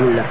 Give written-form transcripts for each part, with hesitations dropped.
الله.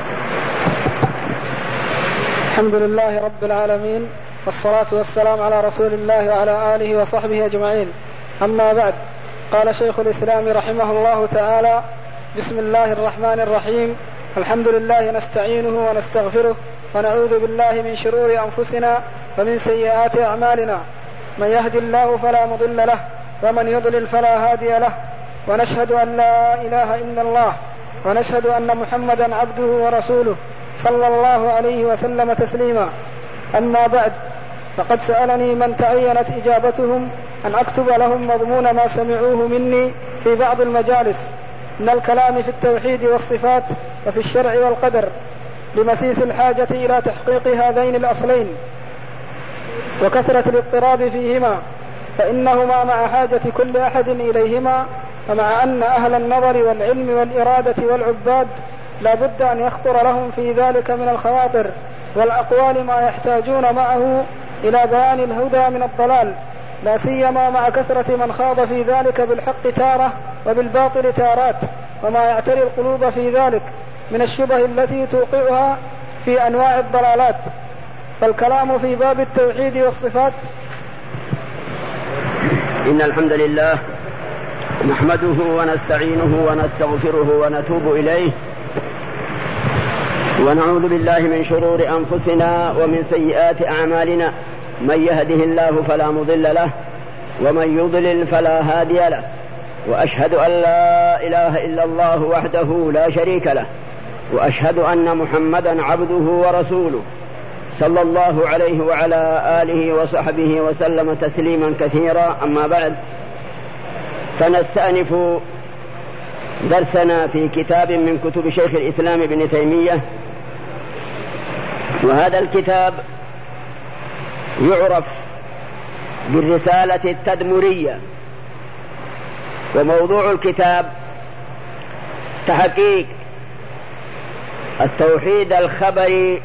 الحمد لله رب العالمين، والصلاة والسلام على رسول الله وعلى آله وصحبه أجمعين. أما بعد، قال شيخ الإسلام رحمه الله تعالى: بسم الله الرحمن الرحيم. الحمد لله نستعينه ونستغفره ونعوذ بالله من شرور أنفسنا ومن سيئات أعمالنا، من يهد الله فلا مضل له ومن يضلل فلا هادي له، ونشهد أن لا إله إلا الله، ونشهد أن محمدا عبده ورسوله صلى الله عليه وسلم تسليما. أما بعد، فقد سألني من تعينت إجابتهم أن أكتب لهم مضمون ما سمعوه مني في بعض المجالس من الكلام في التوحيد والصفات وفي الشرع والقدر، لمسيس الحاجة إلى تحقيق هذين الأصلين وكثرة الاضطراب فيهما، فإنهما مع حاجة كل أحد إليهما، ومع أن أهل النظر والعلم والإرادة والعباد لا بد أن يخطر لهم في ذلك من الخواطر والأقوال ما يحتاجون معه إلى بيان الهدى من الضلال، لا سيما مع كثرة من خاض في ذلك بالحق تارة وبالباطل تارات، وما يعتري القلوب في ذلك من الشبه التي توقعها في أنواع الضلالات. فالكلام في باب التوحيد والصفات. إن الحمد لله نحمده ونستعينه ونستغفره ونتوب إليه، ونعوذ بالله من شرور أنفسنا ومن سيئات أعمالنا، من يهده الله فلا مضل له ومن يضلل فلا هادي له، وأشهد أن لا إله إلا الله وحده لا شريك له، وأشهد أن محمدا عبده ورسوله صلى الله عليه وعلى آله وصحبه وسلم تسليما كثيرا. أما بعد، فنستأنف درسنا في كتاب من كتب شيخ الإسلام ابن تيمية، وهذا الكتاب يعرف بالرسالة التدمرية، وموضوع الكتاب تحقيق التوحيد الخبري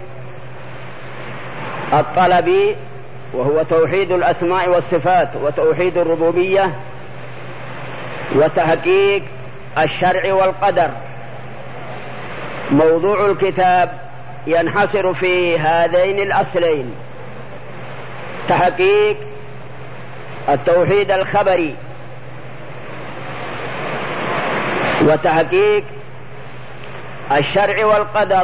الطلبي، وهو توحيد الأسماء والصفات وتوحيد الربوبية، وتحقيق الشرع والقدر. موضوع الكتاب ينحصر في هذين الأصلين: تحقيق التوحيد الخبري وتحقيق الشرع والقدر،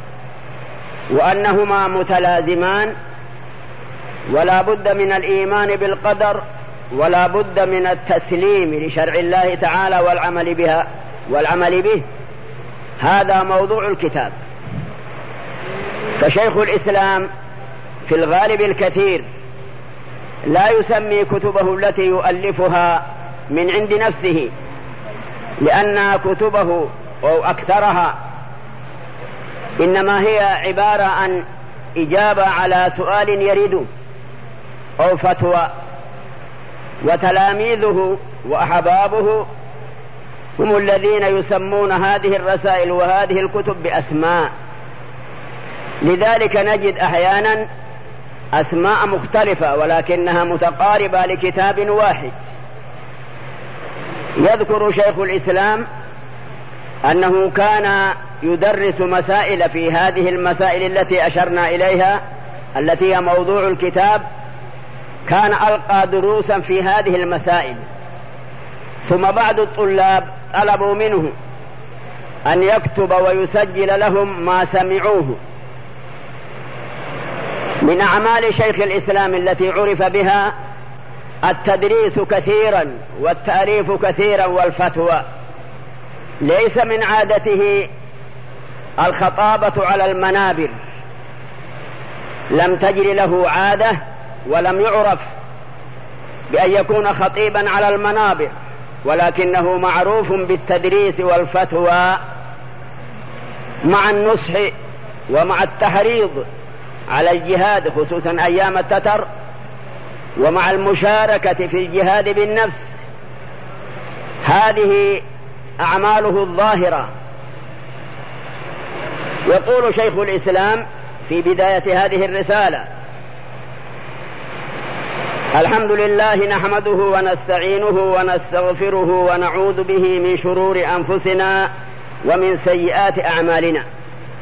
وأنهما متلازمان، ولا بد من الإيمان بالقدر، ولا بد من التسليم لشرع الله تعالى والعمل به. هذا موضوع الكتاب. فشيخ الإسلام في الغالب الكثير لا يسمي كتبه التي يؤلفها من عند نفسه، لأن كتبه أو أكثرها إنما هي عبارة عن إجابة على سؤال يريد أو فتوى، وتلاميذه وأحبابه هم الذين يسمون هذه الرسائل وهذه الكتب بأسماء. لذلك نجد أحيانا أسماء مختلفة ولكنها متقاربة لكتاب واحد. يذكر شيخ الإسلام أنه كان يدرس مسائل في هذه المسائل التي أشرنا إليها، التي هي موضوع الكتاب. كان ألقى دروسا في هذه المسائل، ثم بعض الطلاب طلبوا منه أن يكتب ويسجل لهم ما سمعوه. من أعمال شيخ الإسلام التي عرف بها التدريس كثيرا والتعريف كثيرا والفتوى. ليس من عادته الخطابة على المنابر، لم تجر له عادة ولم يعرف بأن يكون خطيبا على المنابر، ولكنه معروف بالتدريس والفتوى مع النصح ومع التحريض على الجهاد، خصوصا أيام التتر، ومع المشاركة في الجهاد بالنفس. هذه أعماله الظاهرة. يقول شيخ الإسلام في بداية هذه الرسالة: الحمد لله نحمده ونستعينه ونستغفره ونعوذ به من شرور أنفسنا ومن سيئات أعمالنا.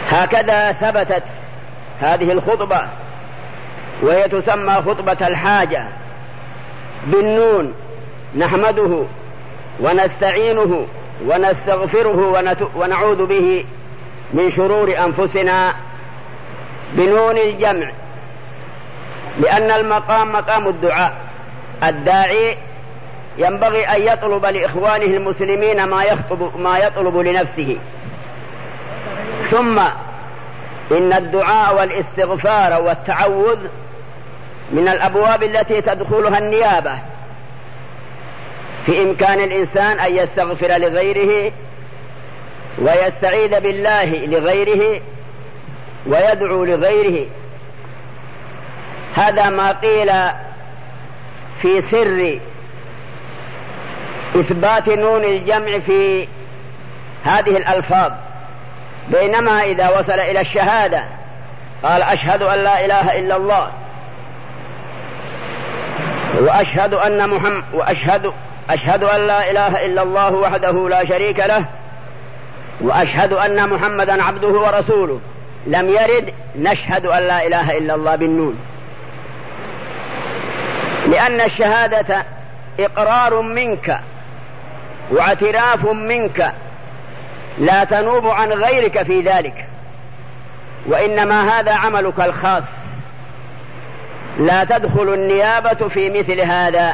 هكذا ثبتت هذه الخطبة، وهي تسمى خطبة الحاجة بالنون، نحمده ونستعينه ونستغفره ونعوذ به من شرور أنفسنا بنون الجمع، لأن المقام مقام الدعاء. الداعي ينبغي أن يطلب لإخوانه المسلمين ما يطلب لنفسه. ثم إن الدعاء والاستغفار والتعوذ من الأبواب التي تدخلها النيابة. في إمكان الإنسان أن يستغفر لغيره ويستعيذ بالله لغيره ويدعو لغيره. هذا ما قيل في سر إثبات نون الجمع في هذه الألفاظ. بينما إذا وصل إلى الشهادة قال أشهد أن لا إله إلا الله وأشهد أن محمد أشهد أن لا إله إلا الله وحده لا شريك له وأشهد أن محمدا عبده ورسوله، لم يرد نشهد أن لا إله إلا الله بالنون، لأن الشهادة إقرار منك واعتراف منك، لا تنوب عن غيرك في ذلك، وإنما هذا عملك الخاص، لا تدخل النيابة في مثل هذا.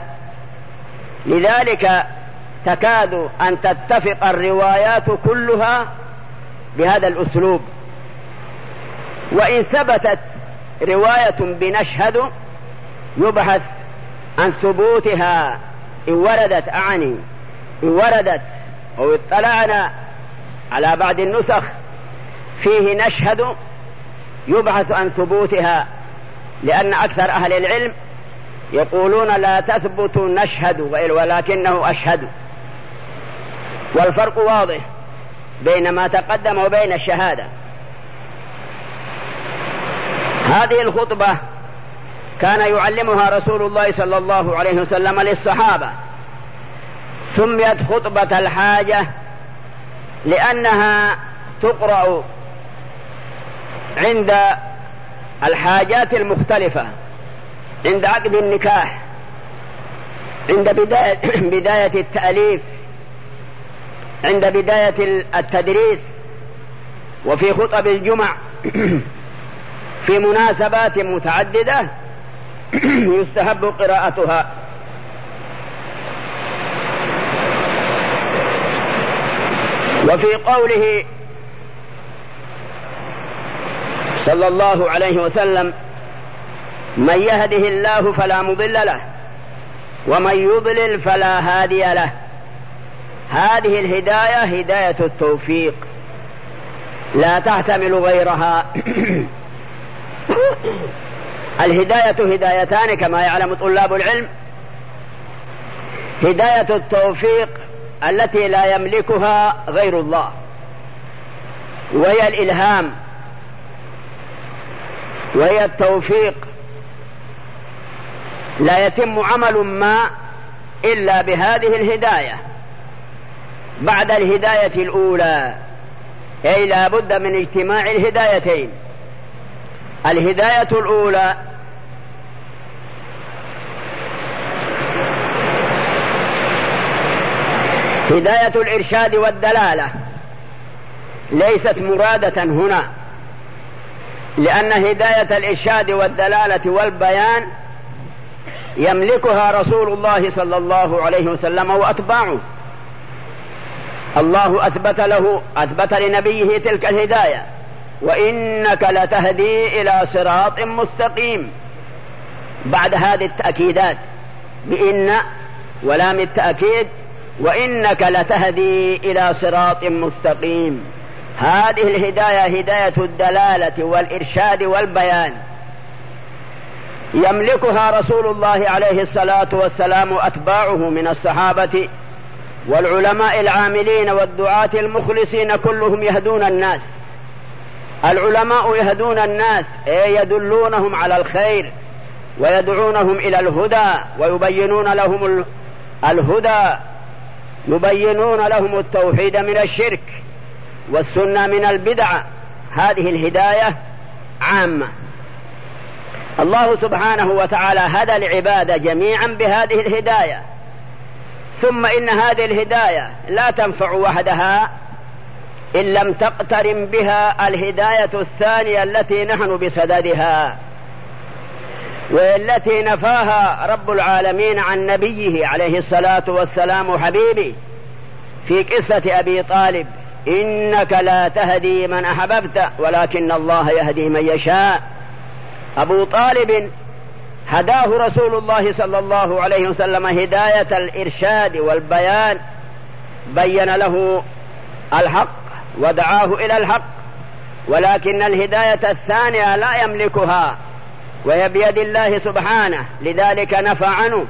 لذلك تكاد أن تتفق الروايات كلها بهذا الأسلوب. وإن ثبتت رواية بنشهد يبحث عن ثبوتها، إن وردت أو اطلعنا على بعض النسخ فيه نشهد يبحث عن ثبوتها، لأن أكثر أهل العلم يقولون لا تثبت نشهد ولكنه أشهد، والفرق واضح بين ما تقدم وبين الشهادة. هذه الخطبة كان يعلمها رسول الله صلى الله عليه وسلم للصحابة، سميت خطبة الحاجة لأنها تقرأ عند الحاجات المختلفة، عند عقد النكاح، عند بداية التأليف، عند بداية التدريس، وفي خطب الجمع، في مناسبات متعددة يستحب قراءتها. وفي قوله صلى الله عليه وسلم من يهده الله فلا مضل له ومن يضلل فلا هادي له، هذه الهداية هداية التوفيق لا تحتمل غيرها. الهداية هدايتان كما يعلم طلاب العلم: هداية التوفيق التي لا يملكها غير الله، وهي الإلهام، وهي التوفيق. لا يتم عمل ما إلا بهذه الهداية بعد الهداية الأولى، أي لا بد من اجتماع الهدايتين. الهداية الأولى هداية الإرشاد والدلالة، ليست مرادة هنا، لأن هداية الإرشاد والدلالة والبيان يملكها رسول الله صلى الله عليه وسلم وأتباعه. الله أثبت لنبيه تلك الهداية: وإنك لتهدي إلى صراط مستقيم. بعد هذه التأكيدات بإن ولام التأكيد: وإنك لتهدي إلى صراط مستقيم. هذه الهداية هداية الدلالة والإرشاد والبيان، يملكها رسول الله عليه الصلاة والسلام وأتباعه من الصحابة والعلماء العاملين والدعاة المخلصين، كلهم يهدون الناس. العلماء يهدون الناس، يدلونهم على الخير ويدعونهم إلى الهدى ويبينون لهم الهدى، يبينون لهم التوحيد من الشرك والسنة من البدع. هذه الهداية عامة. الله سبحانه وتعالى هدى العباد جميعا بهذه الهداية، ثم إن هذه الهداية لا تنفع وحدها إن لم تقترن بها الهداية الثانية التي نحن بصددها، والتي نفاها رب العالمين عن نبيه عليه الصلاة والسلام حبيبي في قصة أبي طالب: إنك لا تهدي من أحببت ولكن الله يهدي من يشاء. أبو طالب هداه رسول الله صلى الله عليه وسلم هداية الإرشاد والبيان، بين له الحق ودعاه إلى الحق، ولكن الهداية الثانية لا يملكها وهي بيد الله سبحانه، لذلك نفى عنه: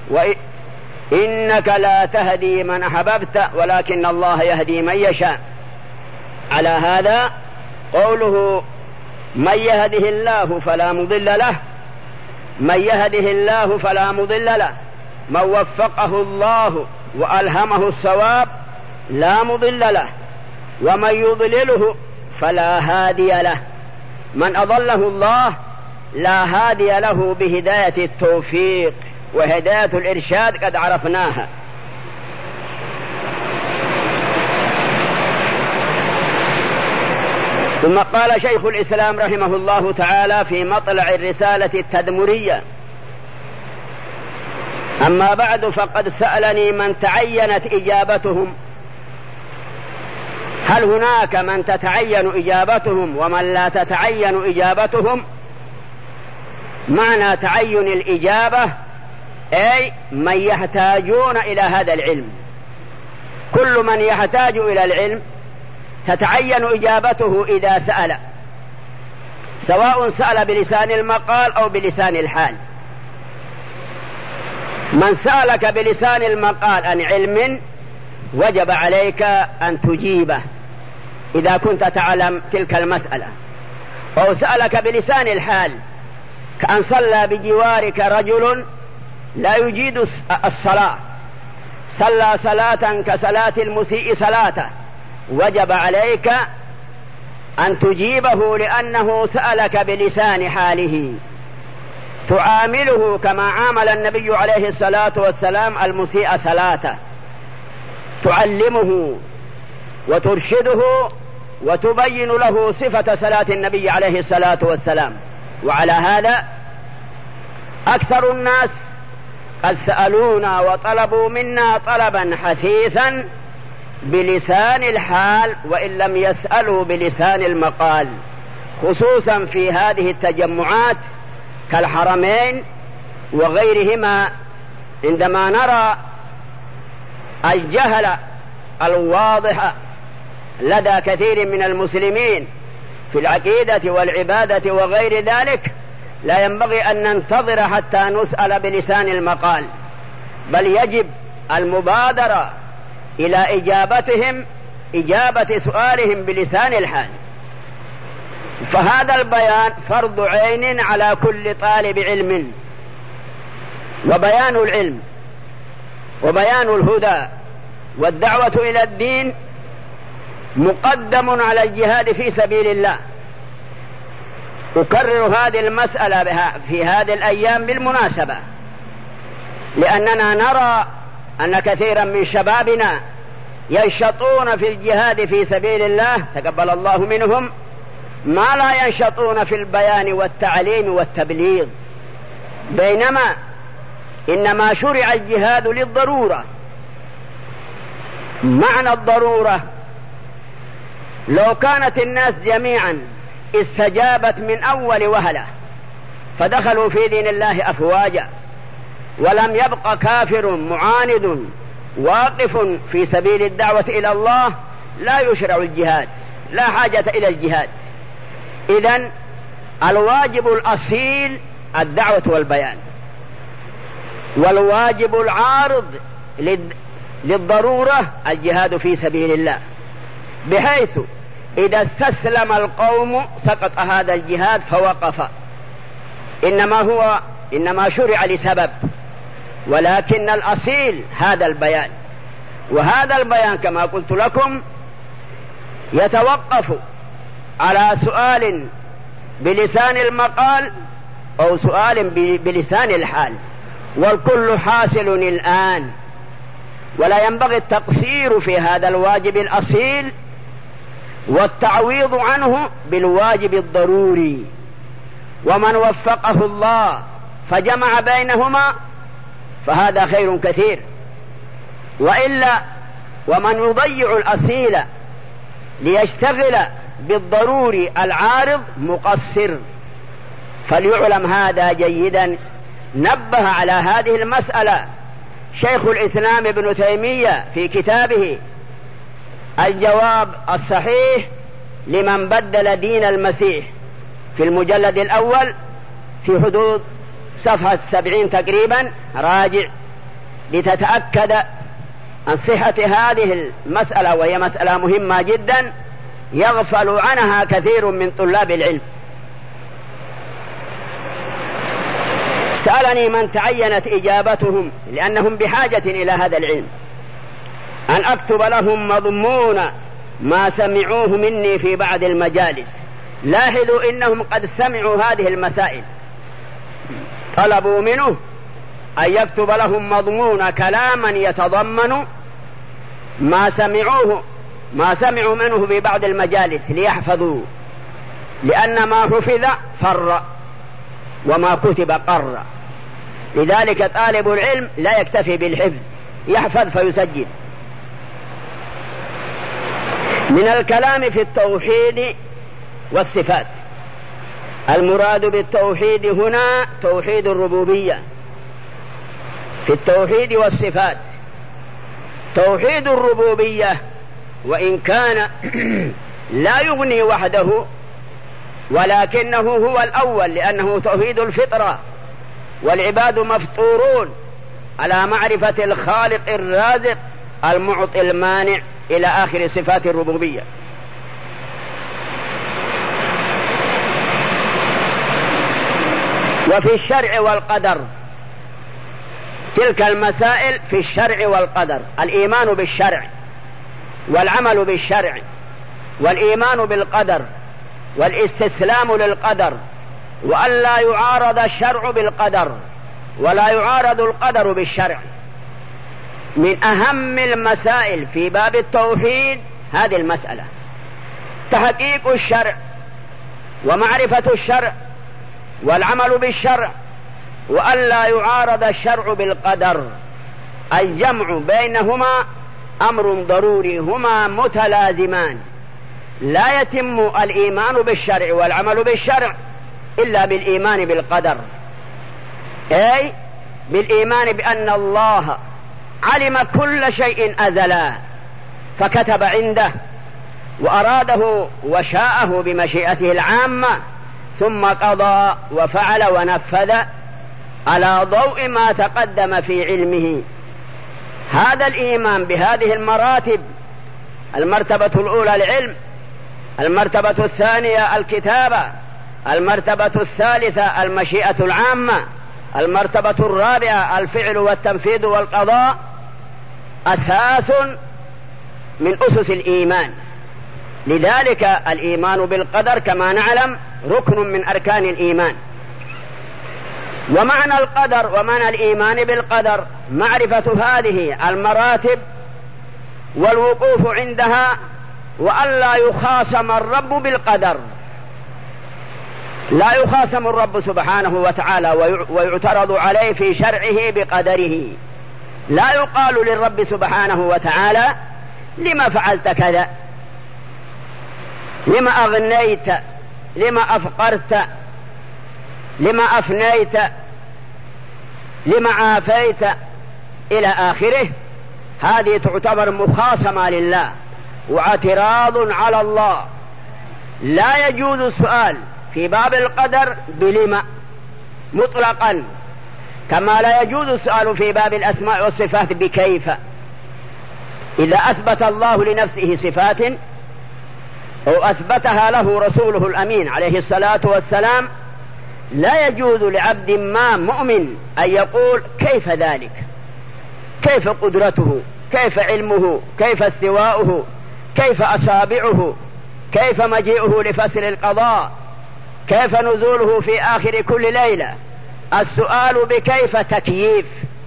وإنك لا تهدي من أحببت ولكن الله يهدي من يشاء. على هذا قوله: من يهده الله فلا مضل له، من يهده الله فلا مضل له، من وفقه الله وألهمه الصواب لا مضل له، ومن يضلله فلا هادي له. من أضله الله لا هادي له بهداية التوفيق، وهداية الإرشاد قد عرفناها. ثم قال شيخ الإسلام رحمه الله تعالى في مطلع الرسالة التدمرية: أما بعد، فقد سألني من تعينت إجابتهم. هل هناك من تتعين إجابتهم ومن لا تتعين إجابتهم؟ معنى تعين الإجابة أي من يحتاجون إلى هذا العلم. كل من يحتاج إلى العلم تتعين إجابته إذا سأل، سواء سأل بلسان المقال أو بلسان الحال. من سألك بلسان المقال عن علم وجب عليك أن تجيبه إذا كنت تعلم تلك المسألة، أو سألك بلسان الحال كأن صلى بجوارك رجل لا يجيد الصلاة، صلى صلاة كصلاة المسيء صلاته، وجب عليك أن تجيبه لأنه سألك بلسان حاله، تعامله كما عامل النبي عليه الصلاة والسلام المسيء صلاته، تعلمه وترشده وتبين له صفة صلاة النبي عليه الصلاة والسلام. وعلى هذا أكثر الناس قد سألونا وطلبوا منا طلبا حثيثا بلسان الحال وإن لم يسألوا بلسان المقال، خصوصا في هذه التجمعات كالحرمين وغيرهما، عندما نرى الجهل الواضح لدى كثير من المسلمين في العقيدة والعبادة وغير ذلك، لا ينبغي أن ننتظر حتى نسأل بلسان المقال، بل يجب المبادرة إلى إجابة سؤالهم بلسان الحال. فهذا البيان فرض عين على كل طالب علم، وبيان العلم وبيان الهدى والدعوة إلى الدين مقدم على الجهاد في سبيل الله. أكرر هذه المسألة في هذه الأيام بالمناسبة، لأننا نرى أن كثيرا من شبابنا ينشطون في الجهاد في سبيل الله تقبل الله منهم ما لا ينشطون في البيان والتعليم والتبليغ، بينما إنما شرع الجهاد للضرورة. معنى الضرورة: لو كانت الناس جميعا استجابت من أول وهلة فدخلوا في دين الله أفواجا، ولم يبق كافر معاند واقف في سبيل الدعوة إلى الله، لا يشرع الجهاد، لا حاجة إلى الجهاد. إذن الواجب الأصيل الدعوة والبيان، والواجب العارض للضرورة الجهاد في سبيل الله، بحيث إذا استسلم القوم سقط هذا الجهاد فوقف. إنما شرع لسبب، ولكن الأصيل هذا البيان. وهذا البيان كما قلت لكم يتوقف على سؤال بلسان المقال أو سؤال بلسان الحال، والكل حاصل الآن، ولا ينبغي التقصير في هذا الواجب الأصيل والتعويض عنه بالواجب الضروري. ومن وفقه الله فجمع بينهما فهذا خير كثير، وإلا ومن يضيع الأصيل ليشتغل بالضروري العارض مقصر. فليعلم هذا جيدا. نبه على هذه المسألة شيخ الإسلام ابن تيمية في كتابه الجواب الصحيح لمن بدل دين المسيح في المجلد الأول في حدود صفحة 70 تقريبا. راجع لتتأكد عن صحة هذه المسألة، وهي مسألة مهمة جدا يغفل عنها كثير من طلاب العلم. سألني من تعينت إجابتهم لأنهم بحاجة إلى هذا العلم أن أكتب لهم مضمون ما سمعوه مني في بعض المجالس. لاحظوا إنهم قد سمعوا هذه المسائل، طلبوا منه أن يكتب لهم مضمون كلاما يتضمن ما سمعوا منه في بعض المجالس ليحفظوا، لأن ما حفظ فر وما كتب قر. لذلك طالب العلم لا يكتفي بالحفظ، يحفظ فيسجل. من الكلام في التوحيد والصفات، المراد بالتوحيد هنا توحيد الربوبية. في التوحيد والصفات توحيد الربوبية وإن كان لا يغني وحده، ولكنه هو الأول، لأنه توحيد الفطرة، والعباد مفطورون على معرفة الخالق الرازق المعطي المانع إلى آخر صفات الربوبية. وفي الشرع والقدر تلك المسائل في الشرع والقدر: الإيمان بالشرع والعمل بالشرع والإيمان بالقدر والاستسلام للقدر، وأن لا يعارض الشرع بالقدر ولا يعارض القدر بالشرع. من أهم المسائل في باب التوحيد هذه المسألة: تحقيق الشرع ومعرفة الشرع والعمل بالشرع، وأن لا يعارض الشرع بالقدر. الجمع بينهما أمر ضروري، هما متلازمان. لا يتم الإيمان بالشرع والعمل بالشرع إلا بالإيمان بالقدر، أي بالإيمان بأن الله علم كل شيء أزلا فكتب عنده وأراده وشاءه بمشيئته العامة، ثم قضى وفعل ونفذ على ضوء ما تقدم في علمه. هذا الإيمان بهذه المراتب: المرتبة الأولى العلم، المرتبة الثانية الكتابة، المرتبة الثالثة المشيئة العامة، المرتبة الرابعة الفعل والتنفيذ والقضاء، أساس من أسس الإيمان. لذلك الإيمان بالقدر كما نعلم ركن من أركان الإيمان. ومعنى القدر ومعنى الإيمان بالقدر معرفة هذه المراتب والوقوف عندها، وأن لا يخاصم الرب بالقدر. لا يخاصم الرب سبحانه وتعالى ويعترض عليه في شرعه بقدره. لا يقال للرب سبحانه وتعالى: لما فعلت كذا، لما أغنيت، لما أفقرت، لما أفنيت، لما عافيت، إلى آخره. هذه تعتبر مخاصمة لله واعتراض على الله. لا يجوز السؤال في باب القدر بلما مطلقا، كما لا يجوز السؤال في باب الأسماء والصفات بكيف. إذا أثبت الله لنفسه صفات أو أثبتها له رسوله الأمين عليه الصلاة والسلام، لا يجوز لعبد ما مؤمن أن يقول: كيف ذلك؟ كيف قدرته؟ كيف علمه؟ كيف استواؤه؟ كيف أصابعه؟ كيف مجيئه لفصل القضاء؟ كيف نزوله في آخر كل ليلة؟ السؤال بكيف تكييف،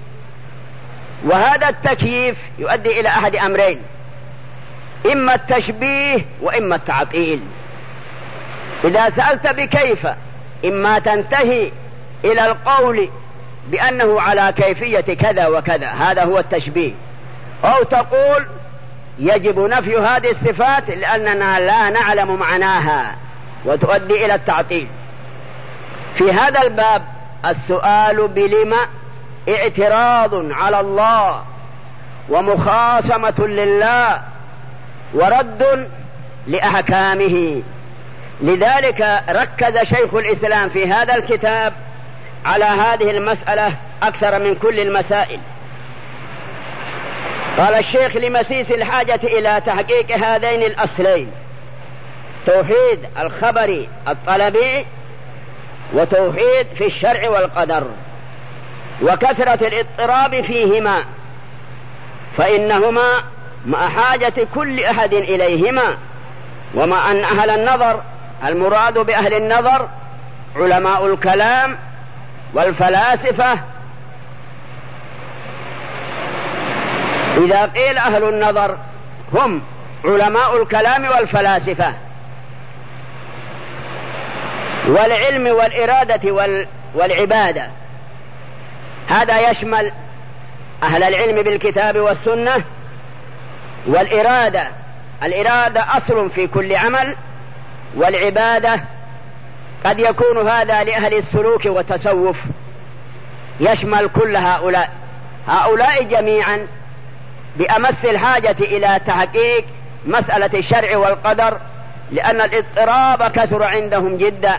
وهذا التكييف يؤدي إلى أحد أمرين: إما التشبيه وإما التعطيل. إذا سألت بكيف إما تنتهي إلى القول بأنه على كيفية كذا وكذا، هذا هو التشبيه، أو تقول يجب نفي هذه الصفات لأننا لا نعلم معناها، وتؤدي إلى التعطيل. في هذا الباب السؤال بلم اعتراض على الله ومخاصمة لله ورد لأحكامه. لذلك ركز شيخ الإسلام في هذا الكتاب على هذه المسألة أكثر من كل المسائل. قال الشيخ: لمسيس الحاجة إلى تحقيق هذين الأصلين: توحيد الخبر الطلبي، وتوحيد في الشرع والقدر، وكثرة الاضطراب فيهما، فإنهما مع حاجة كل أحد إليهما. ومع أن أهل النظر، المراد بأهل النظر علماء الكلام والفلاسفة. إذا قيل أهل النظر هم علماء الكلام والفلاسفة، والعلم والإرادة والعبادة. هذا يشمل أهل العلم بالكتاب والسنة والإرادة. الإرادة أصل في كل عمل، والعبادة قد يكون هذا لأهل السلوك والتصوف، يشمل كل هؤلاء جميعا بأمس الحاجة إلى تحقيق مسألة الشرع والقدر، لأن الاضطراب كثر عندهم جدا.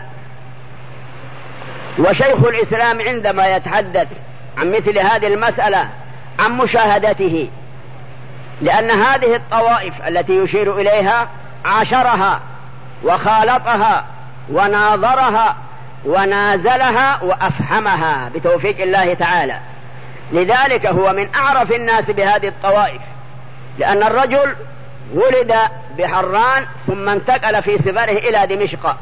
وشيخ الإسلام عندما يتحدث عن مثل هذه المسألة عن مشاهدته، لأن هذه الطوائف التي يشير إليها عاشرها وخالطها وناظرها ونازلها وأفهمها بتوفيق الله تعالى. لذلك هو من أعرف الناس بهذه الطوائف، لأن الرجل ولد بحران ثم انتقل في صغره إلى دمشق،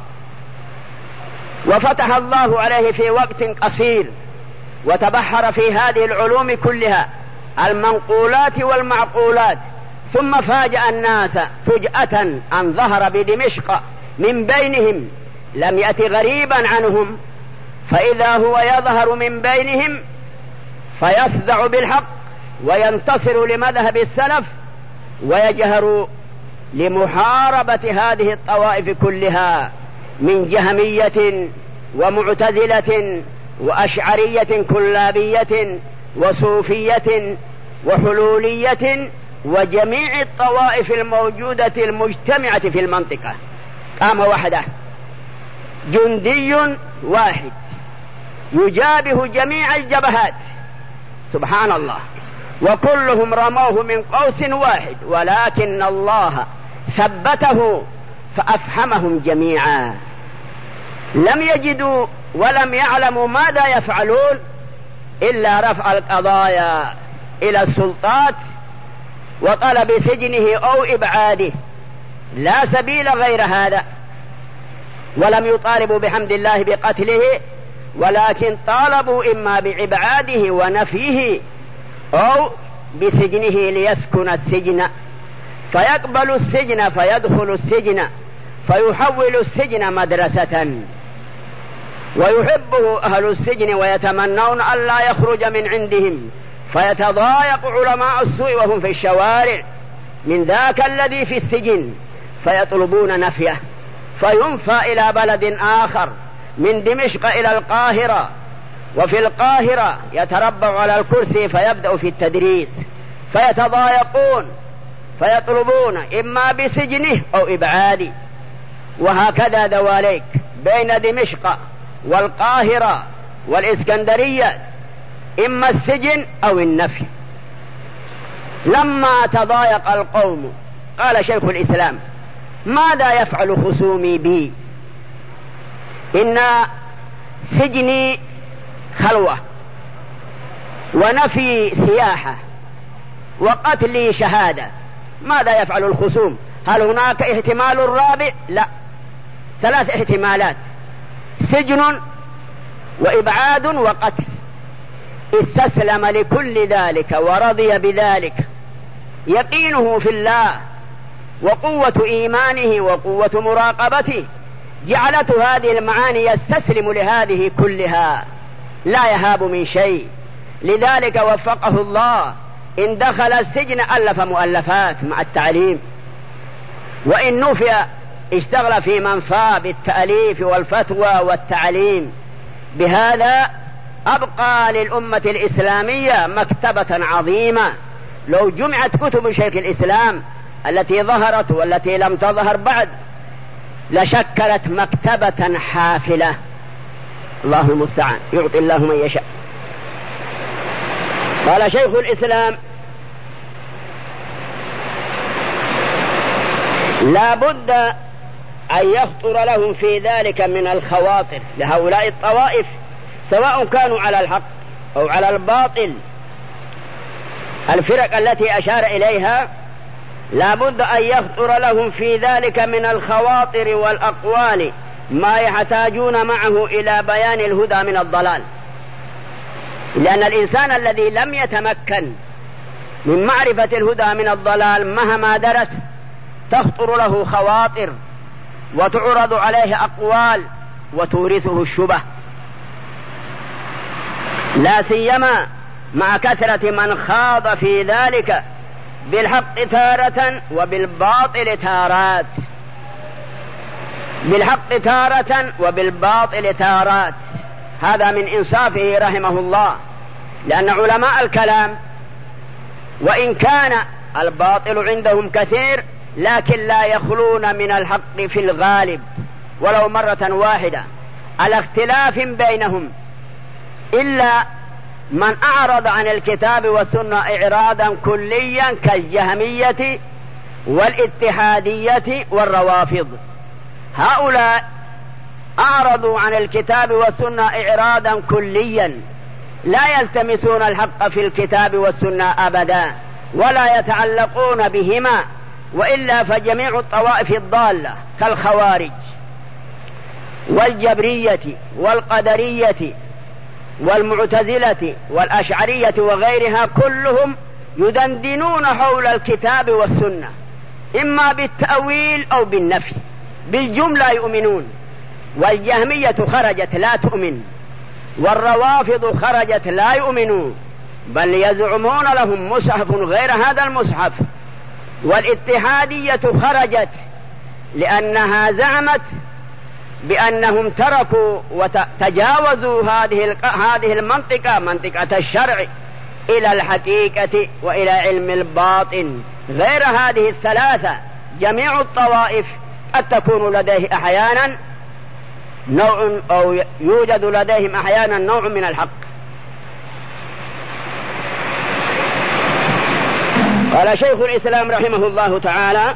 وفتح الله عليه في وقت قصير، وتبحر في هذه العلوم كلها، المنقولات والمعقولات. ثم فاجأ الناس فجأة أن ظهر بدمشق من بينهم، لم يأت غريبا عنهم، فإذا هو يظهر من بينهم فيصدع بالحق وينتصر لمذهب السلف، ويجهر لمحاربة هذه الطوائف كلها من جهمية ومعتزلة وأشعرية كلابية وصوفية وحلولية وجميع الطوائف الموجودة المجتمعة في المنطقة. قام وحده، جندي واحد يجابه جميع الجبهات، سبحان الله، وكلهم رموه من قوس واحد، ولكن الله ثبته فأفهمهم جميعا. لم يجدوا ولم يعلموا ماذا يفعلون إلا رفع القضايا إلى السلطات وطلب سجنه أو إبعاده، لا سبيل غير هذا. ولم يطالبوا بحمد الله بقتله، ولكن طالبوا إما بإبعاده ونفيه أو بسجنه ليسكن السجن، فيقبل السجن فيدخل السجن فيحول السجن مدرسة، ويحبه أهل السجن ويتمنون أن لا يخرج من عندهم، فيتضايق علماء السوء وهم في الشوارع من ذاك الذي في السجن، فيطلبون نفيه، فينفى إلى بلد آخر من دمشق إلى القاهرة، وفي القاهرة يتربع على الكرسي فيبدأ في التدريس، فيتضايقون فيطلبون إما بسجنه أو إبعاده. وهكذا دواليك بين دمشق والقاهرة والإسكندرية، إما السجن أو النفي. لما تضايق القوم قال شيخ الإسلام: ماذا يفعل خصومي بي؟ إن سجني خلوة، ونفي سياحة، وقتلي شهادة، ماذا يفعل الخصوم؟ هل هناك احتمال رابع؟ لا، 3 احتمالات: سجن وإبعاد وقتل. استسلم لكل ذلك ورضي بذلك، يقينه في الله وقوة إيمانه وقوة مراقبته جعلته هذه المعاني يستسلم لهذه كلها، لا يهاب من شيء. لذلك وفقه الله، إن دخل السجن ألف مؤلفات مع التعليم، وإن نفي اشتغل في منفى بالتأليف والفتوى والتعليم. بهذا أبقى للأمة الإسلامية مكتبة عظيمة. لو جمعت كتب شيخ الإسلام التي ظهرت والتي لم تظهر بعد لشكلت مكتبة حافلة. الله المستعان، يعطي الله من يشاء. قال شيخ الإسلام: لا بد أن يخطر لهم في ذلك من الخواطر لهؤلاء الطوائف، سواء كانوا على الحق أو على الباطل. الفرق التي أشار إليها لا بد أن يخطر لهم في ذلك من الخواطر والأقوال ما يحتاجون معه إلى بيان الهدى من الضلال، لأن الإنسان الذي لم يتمكن من معرفة الهدى من الضلال مهما درس تخطر له خواطر وتعرض عليه أقوال وتورثه الشبه، لا سيما مع كثرة من خاض في ذلك بالحق تارة وبالباطل تارات، بالحق تارة وبالباطل تارات. هذا من إنصافه رحمه الله، لأن علماء الكلام وإن كان الباطل عندهم كثير لكن لا يخلون من الحق في الغالب ولو مرة واحدة، على اختلاف بينهم، إلا من أعرض عن الكتاب والسنة إعراضا كليا كالجهمية والاتحادية والروافض. هؤلاء أعرضوا عن الكتاب والسنة إعراضا كليا، لا يلتمسون الحق في الكتاب والسنة أبدا ولا يتعلقون بهما، وإلا فجميع الطوائف الضالة كالخوارج والجبرية والقدرية والمعتزلة والأشعرية وغيرها كلهم يدندنون حول الكتاب والسنة، إما بالتأويل أو بالنفي، بالجملة يؤمنون. والجهمية خرجت لا تؤمن، والروافض خرجت لا يؤمنون، بل يزعمون لهم مصحف غير هذا المصحف. والاتحادية خرجت لأنها زعمت بأنهم تركوا وتجاوزوا هذه المنطقة، منطقة الشرع، إلى الحقيقة وإلى علم الباطن. غير هذه الثلاثة جميع الطوائف قد تكون لديه أحيانا نوع أو يوجد لديهم أحيانا نوع من الحق. قال شيخ الإسلام رحمه الله تعالى: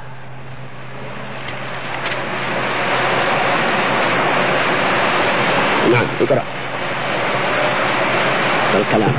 نعم اقرأ الكلام.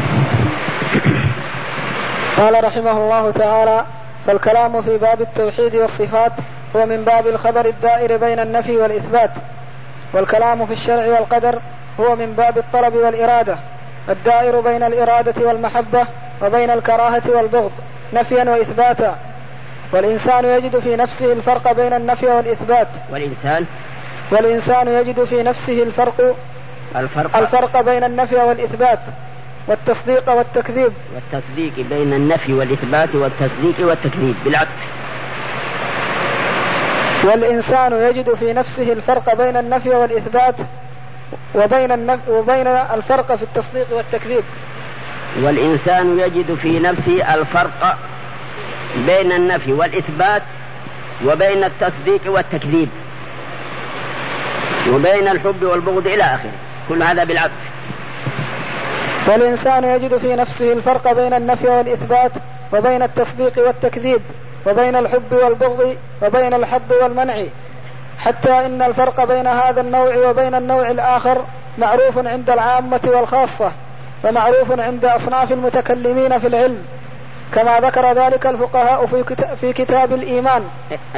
قال رحمه الله تعالى: فالكلام في باب التوحيد والصفات هو من باب الخبر الدائر بين النفي والإثبات، والكلام في الشرع والقدر هو من باب الطلب والإرادة الدائر بين الإرادة والمحبة وبين الكراهة والبغض نفيا وإثباتا. والإنسان يجد في نفسه الفرق بين النفي والإثبات. والإنسان يجد في نفسه الفرق بين النفي والإثبات والتصديق والتكذيب. والتصديق بين النفي والإثبات والتصديق والتكذيب بالعكس. والإنسان يجد في نفسه الفرق بين النفي والإثبات وبين الفرق في التصديق والتكذيب. والإنسان يجد في نفسه الفرق بين النفي والإثبات وبين التصديق والتكذيب وبين الحب والبغض إلى آخره، كل هذا بالعكس. والإنسان يجد في نفسه الفرق بين النفي والإثبات وبين التصديق والتكذيب وبين الحب والبغض وبين الحظ والمنع، حتى إن الفرق بين هذا النوع وبين النوع الآخر معروف عند العامة والخاصة، ومعروف عند أصناف المتكلمين في العلم، كما ذكر ذلك الفقهاء في كتاب الإيمان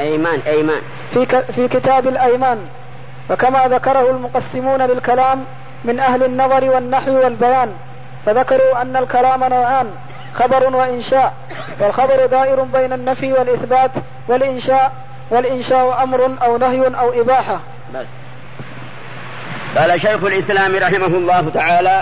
في كتاب الأيمان، وكما ذكره المقسمون للكلام من أهل النظر والنحو والبيان، فذكروا أن الكلام نوعان: خبر وإنشاء، والخبر دائر بين النفي والإثبات، والإنشاء أمر أو نهي أو إباحة. بس. قال شيخ الإسلام رحمه الله تعالى: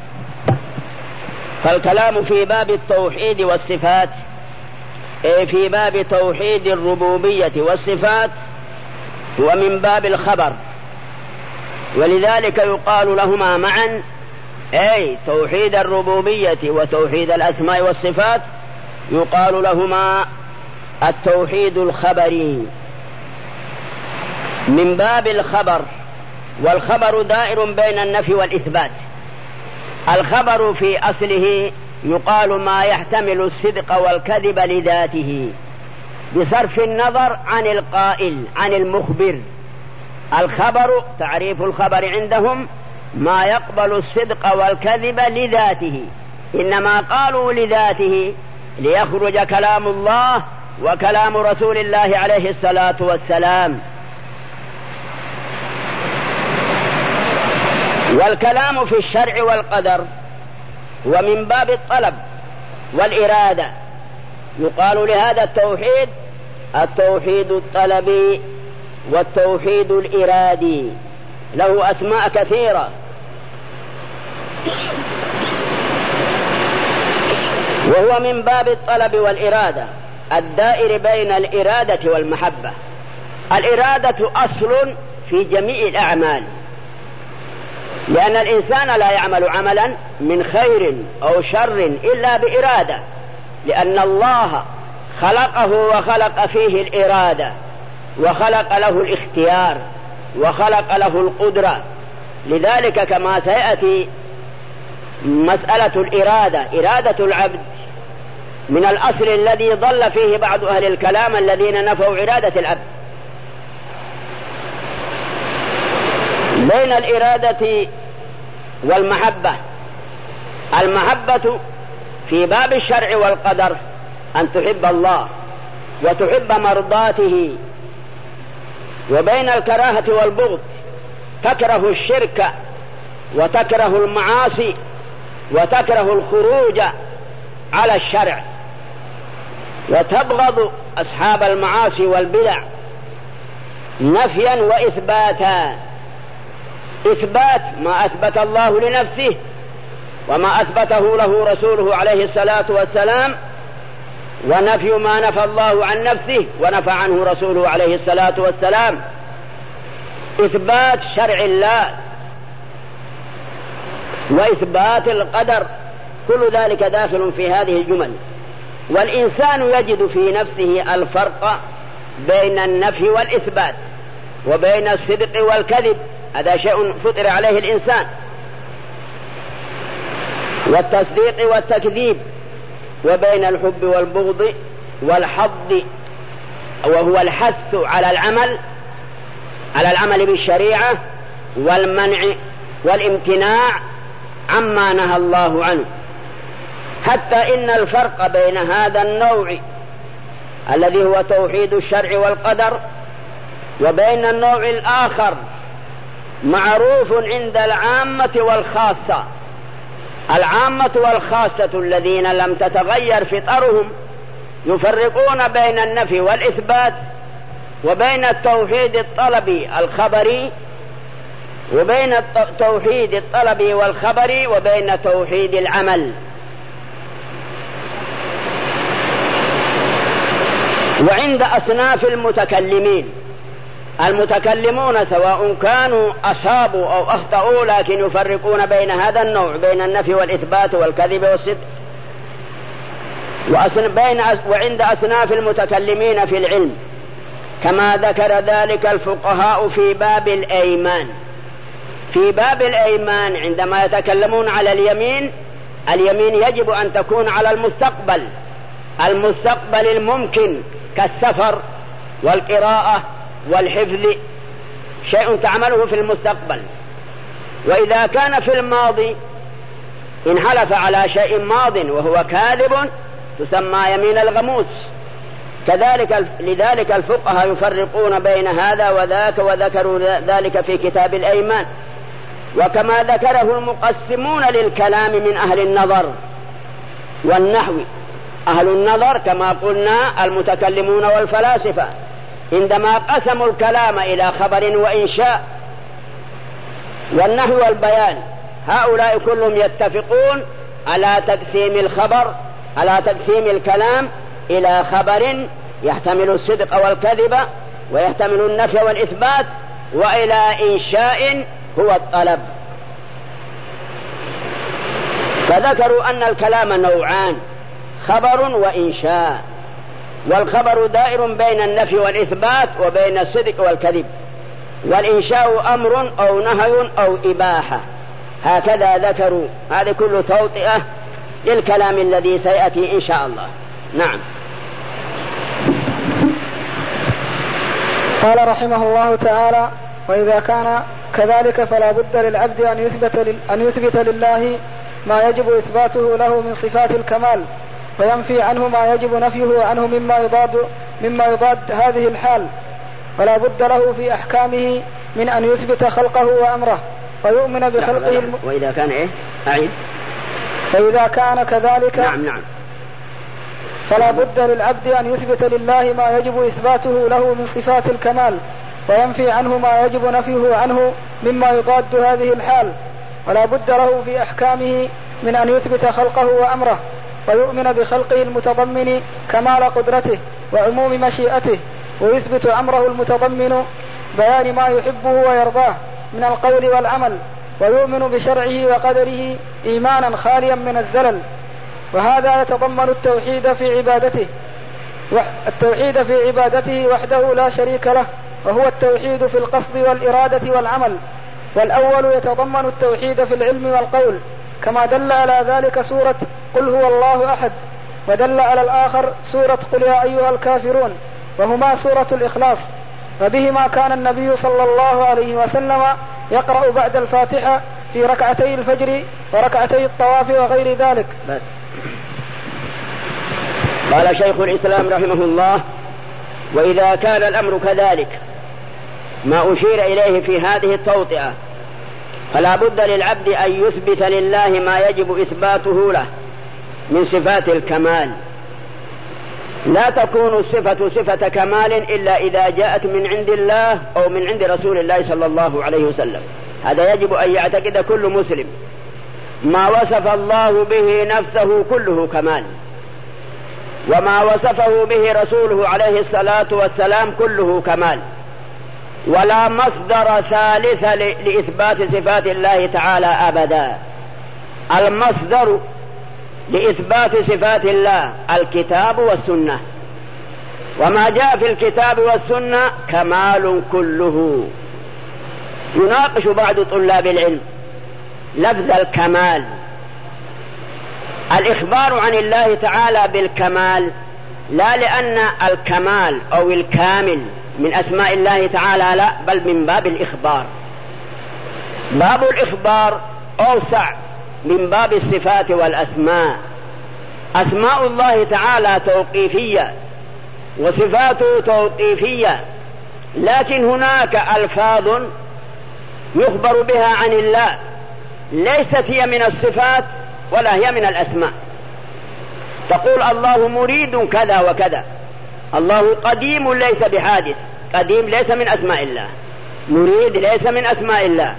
فالكلام في باب التوحيد والصفات، في باب توحيد الربوبية والصفات، هو من باب الخبر، ولذلك يقال لهما معا، أي توحيد الربوبية وتوحيد الأسماء والصفات يقال لهما التوحيد الخبري، من باب الخبر. والخبر دائر بين النفي والإثبات. الخبر في أصله يقال ما يحتمل الصدق والكذب لذاته بصرف النظر عن القائل، عن المخبر. الخبر، تعريف الخبر عندهم ما يقبل الصدق والكذب لذاته، إنما قالوا لذاته ليخرج كلام الله وكلام رسول الله عليه الصلاة والسلام. والكلام في الشرع والقدر ومن باب الطلب والإرادة، يقال لهذا التوحيد التوحيد الطلبي والتوحيد الإرادي، له أسماء كثيرة. وهو من باب الطلب والإرادة الدائر بين الإرادة والمحبة. الإرادة أصل في جميع الأعمال، لأن الإنسان لا يعمل عملا من خير أو شر إلا بإرادة، لأن الله خلقه وخلق فيه الإرادة، وخلق له الاختيار، وخلق له القدرة. لذلك كما سيأتي مسألة الإرادة، إرادة العبد من الأصل الذي ضل فيه بعض أهل الكلام الذين نفوا إرادة العبد. بين الإرادة والمحبة، المحبة في باب الشرع والقدر أن تحب الله وتحب مرضاته. وبين الكراهة والبغض تكره الشرك وتكره المعاصي وتكره الخروج على الشرع، وتبغض أصحاب المعاصي والبدع نفيا وإثباتا. إثبات ما أثبت الله لنفسه وما أثبته له رسوله عليه الصلاة والسلام، ونفي ما نفى الله عن نفسه ونفى عنه رسوله عليه الصلاة والسلام. إثبات شرع الله وإثبات القدر، كل ذلك داخل في هذه الجمل. والإنسان يجد في نفسه الفرق بين النفي والإثبات وبين الصدق والكذب، هذا شيء فطر عليه الإنسان، والتصديق والتكذيب، وبين الحب والبغض والحظ، وهو الحث على العمل بالشريعة، والمنع والامتناع عما نهى الله عنه. حتى إن الفرق بين هذا النوع الذي هو توحيد الشرع والقدر وبين النوع الآخر معروف عند العامة والخاصة. العامة والخاصة الذين لم تتغير فطرهم يفرقون بين النفي والإثبات، وبين التوحيد الطلبي الخبري، وبين توحيد الطلبي والخبري، وبين توحيد العمل. وعند أصناف المتكلمون سواء كانوا أصابوا أو أخطأوا، لكن يفرقون بين هذا النوع، بين النفي والإثبات والكذب والصدق. وعند أصناف المتكلمين في العلم كما ذكر ذلك الفقهاء في باب الأيمان. في باب الأيمان عندما يتكلمون على اليمين، اليمين يجب أن تكون على المستقبل الممكن، كالسفر والقراءة والحفظ، شيء تعمله في المستقبل. وإذا كان في الماضي إن حلف على شيء ماض وهو كاذب تسمى يمين الغموس. كذلك لذلك الفقهاء يفرقون بين هذا وذاك، وذكروا ذلك في كتاب الأيمان. وكما ذكره المقسمون للكلام من أهل النظر والنحو، أهل النظر كما قلنا المتكلمون والفلاسفة، عندما قسموا الكلام إلى خبر وإنشاء والنحو والبيان، هؤلاء كلهم يتفقون على تقسيم الخبر، على تقسيم الكلام إلى خبر يحتمل الصدق والكذب ويحتمل النفي والإثبات، وإلى إنشاء هو الطلب. فذكروا أن الكلام نوعان، خبر وإنشاء، والخبر دائر بين النفي والإثبات وبين الصدق والكذب، والإنشاء أمر أو نهي أو إباحة. هكذا ذكروا. هذه كله توطئة للكلام الذي سيأتي إن شاء الله. نعم. قال رحمه الله تعالى: وإذا كان كذلك فلا بد للعبد أن يثبت لله ما يجب إثباته له من صفات الكمال، وينفي عنه ما يجب نفيه عنه مما يضاد هذه الحال، ولا بد له في أحكامه من أن يثبت خلقه وأمره فيؤمن بخلقه. وإذا كان إيه؟ أعيد. فإذا كان كذلك نعم. فلا بد للعبد أن يثبت لله ما يجب إثباته له من صفات الكمال، وينفي عنه ما يجب نفيه عنه مما يضاد هذه الحال، ولا بد له في أحكامه من أن يثبت خلقه وأمره ويؤمن بخلقه المتضمن كمال قدرته وعموم مشيئته، ويثبت أمره المتضمن بيان ما يحبه ويرضاه من القول والعمل، ويؤمن بشرعه وقدره إيمانا خاليا من الزلل. وهذا يتضمن التوحيد في عبادته وحده لا شريك له، وهو التوحيد في القصد والإرادة والعمل. والأول يتضمن التوحيد في العلم والقول، كما دل على ذلك سورة قل هو الله أحد، ودل على الآخر سورة قل يا أيها الكافرون، وهما سورة الإخلاص. وبهما كان النبي صلى الله عليه وسلم يقرأ بعد الفاتحة في ركعتي الفجر وركعتي الطواف وغير ذلك. قال شيخ الإسلام رحمه الله: وإذا كان الأمر كذلك ما أشير إليه في هذه التوطئة، فلا بد للعبد أن يثبت لله ما يجب إثباته له من صفات الكمال. لا تكون الصفة صفة كمال إلا إذا جاءت من عند الله أو من عند رسول الله صلى الله عليه وسلم. هذا يجب أن يعتقد كل مسلم. ما وصف الله به نفسه كله كمال، وما وصفه به رسوله عليه الصلاة والسلام كله كمال، ولا مصدر ثالث لإثبات صفات الله تعالى أبدا. المصدر لإثبات صفات الله الكتاب والسنة، وما جاء في الكتاب والسنة كمال كله. يناقش بعض طلاب العلم لفظ الكمال. الإخبار عن الله تعالى بالكمال لا لأن الكمال أو الكامل من أسماء الله تعالى، لا، بل من باب الإخبار. باب الإخبار أوسع من باب الصفات والأسماء. أسماء الله تعالى توقيفية وصفاته توقيفية، لكن هناك ألفاظ يخبر بها عن الله ليست هي من الصفات ولا هي من الأسماء. تقول الله مريد كذا وكذا، الله قديم ليس بحادث، قديم ليس من أسماء الله، مريد ليس من أسماء الله.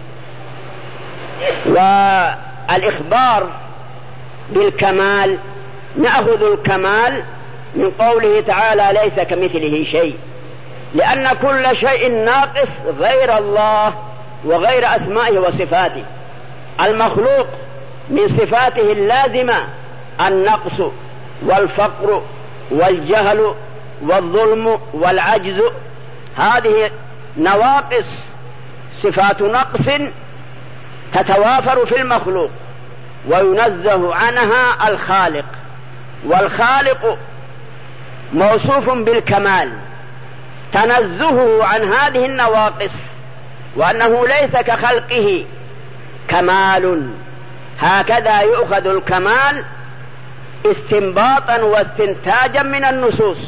والإخبار بالكمال نأخذ الكمال من قوله تعالى ليس كمثله شيء، لأن كل شيء ناقص غير الله وغير أسمائه وصفاته. المخلوق من صفاته اللازمة النقص والفقر والجهل والظلم والعجز، هذه نواقص، صفات نقص تتوافر في المخلوق وينزه عنها الخالق. والخالق موصوف بالكمال، تنزهه عن هذه النواقص وأنه ليس كخلقه كمال. هكذا يؤخذ الكمال استنباطا واستنتاجا من النصوص.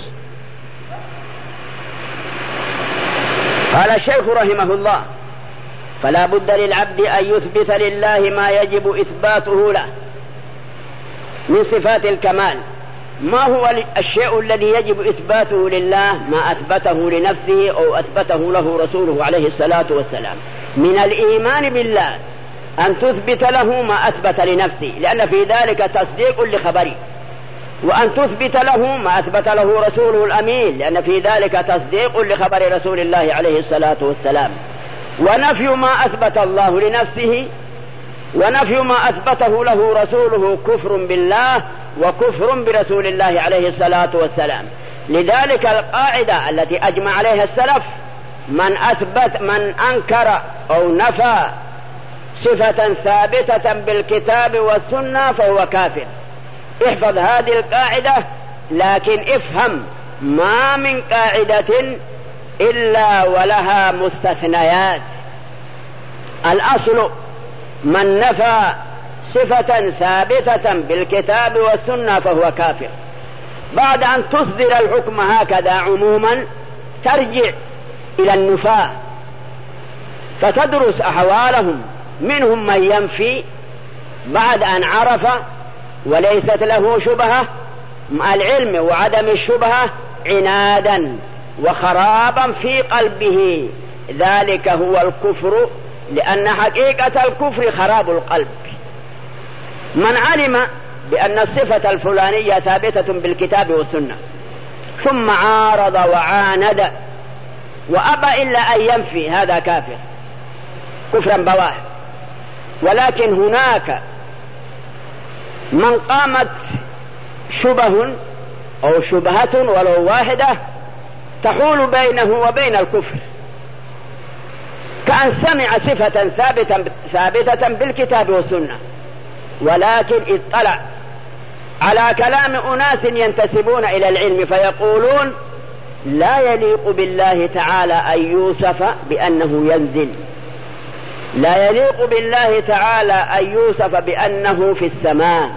قال الشيخ رحمه الله: فلا بد للعبد أن يثبت لله ما يجب إثباته له من صفات الكمال. ما هو الشيء الذي يجب إثباته لله؟ ما أثبته لنفسه أو أثبته له رسوله عليه الصلاة والسلام من الإيمان بالله، أن تثبت له ما أثبت لنفسه، لأن في ذلك تصديق لخبره، وأن تثبت له ما أثبت له رسوله الأمين، لأن في ذلك تصديق لخبر رسول الله عليه الصلاة والسلام. ونفي ما أثبت الله لنفسه ونفي ما أثبته له رسوله كفر بالله وكفر برسول الله عليه الصلاة والسلام. لذلك القاعدة التي أجمع عليها السلف: من أنكر أو نفى صفة ثابتة بالكتاب والسنة فهو كافر. احفظ هذه القاعدة، لكن افهم ما من قاعدة إلا ولها مستثنيات. الأصل: من نفى صفة ثابتة بالكتاب والسنة فهو كافر. بعد أن تصدر الحكم هكذا عموما ترجع إلى النفاة فتدرس أحوالهم. منهم من ينفي بعد أن عرف وليست له شبهة، مع العلم وعدم الشبهة عنادا وخرابا في قلبه، ذلك هو الكفر، لأن حقيقة الكفر خراب القلب. من علم بأن الصفة الفلانية ثابتة بالكتاب والسنة ثم عارض وعاند وأبى إلا أن ينفي، هذا كافر كفرا بواح. ولكن هناك من قامت شبه أو شبهة ولو واحدة تحول بينه وبين الكفر، كأن سمع صفة ثابتة بالكتاب والسنة، ولكن اطلع على كلام أناس ينتسبون إلى العلم فيقولون: لا يليق بالله تعالى أن يوصف بأنه ينزل، لا يليق بالله تعالى أن يوصف بأنه في السماء.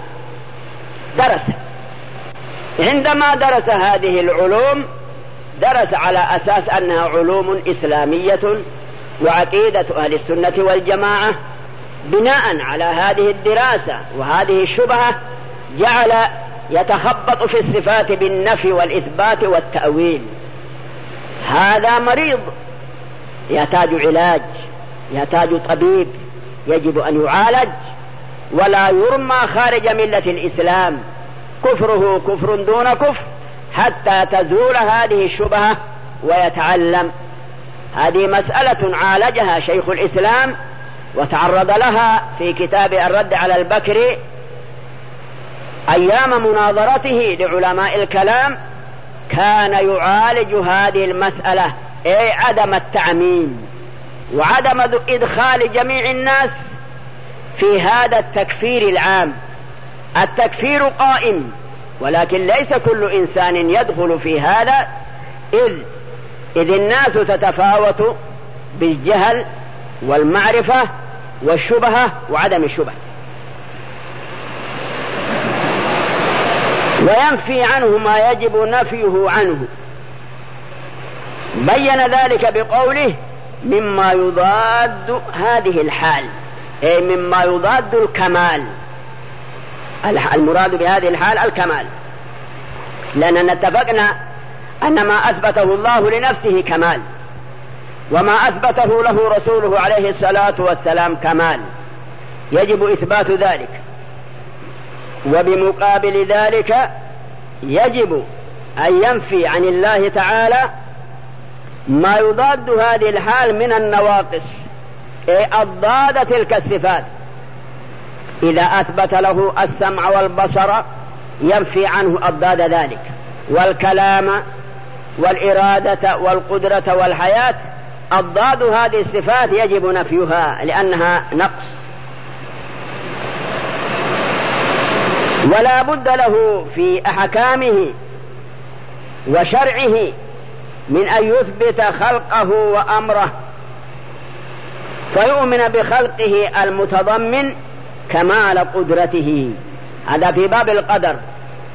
عندما درس هذه العلوم درس على أساس أنها علوم إسلامية وعقيدة أهل السنة والجماعة. بناء على هذه الدراسة وهذه الشبهة جعل يتخبط في الصفات بالنفي والإثبات والتأويل. هذا مريض يحتاج علاج، يحتاج طبيب، يجب أن يعالج ولا يرمى خارج ملة الإسلام. كفره كفر دون كفر حتى تزول هذه الشبهة ويتعلم. هذه مسألة عالجها شيخ الإسلام وتعرض لها في كتاب الرد على البكري أيام مناظرته لعلماء الكلام. كان يعالج هذه المسألة، أي عدم التعميم وعدم إدخال جميع الناس في هذا التكفير العام. التكفير قائم، ولكن ليس كل إنسان يدخل في هذا، إذ الناس تتفاوت بالجهل والمعرفة والشبهة وعدم الشبهة. وينفي عنه ما يجب نفيه عنه. بين ذلك بقوله: مما يضاد هذه الحال، أي مما يضاد الكمال. المراد بهذه الحال الكمال، لأننا اتفقنا أن ما أثبته الله لنفسه كمال، وما أثبته له رسوله عليه الصلاة والسلام كمال، يجب إثبات ذلك. وبمقابل ذلك يجب أن ينفي عن الله تعالى ما يضاد هذه الحال من النواقص، أي أضداد تلك الصفات. إذا أثبت له السمع والبصر ينفي عنه أضداد ذلك، والكلام والإرادة والقدرة والحياة، أضداد هذه الصفات يجب نفيها لأنها نقص. ولا بد له في أحكامه وشرعه من أن يثبت خلقه وأمره، فيؤمن بخلقه المتضمن كمال قدرته. هذا في باب القدر.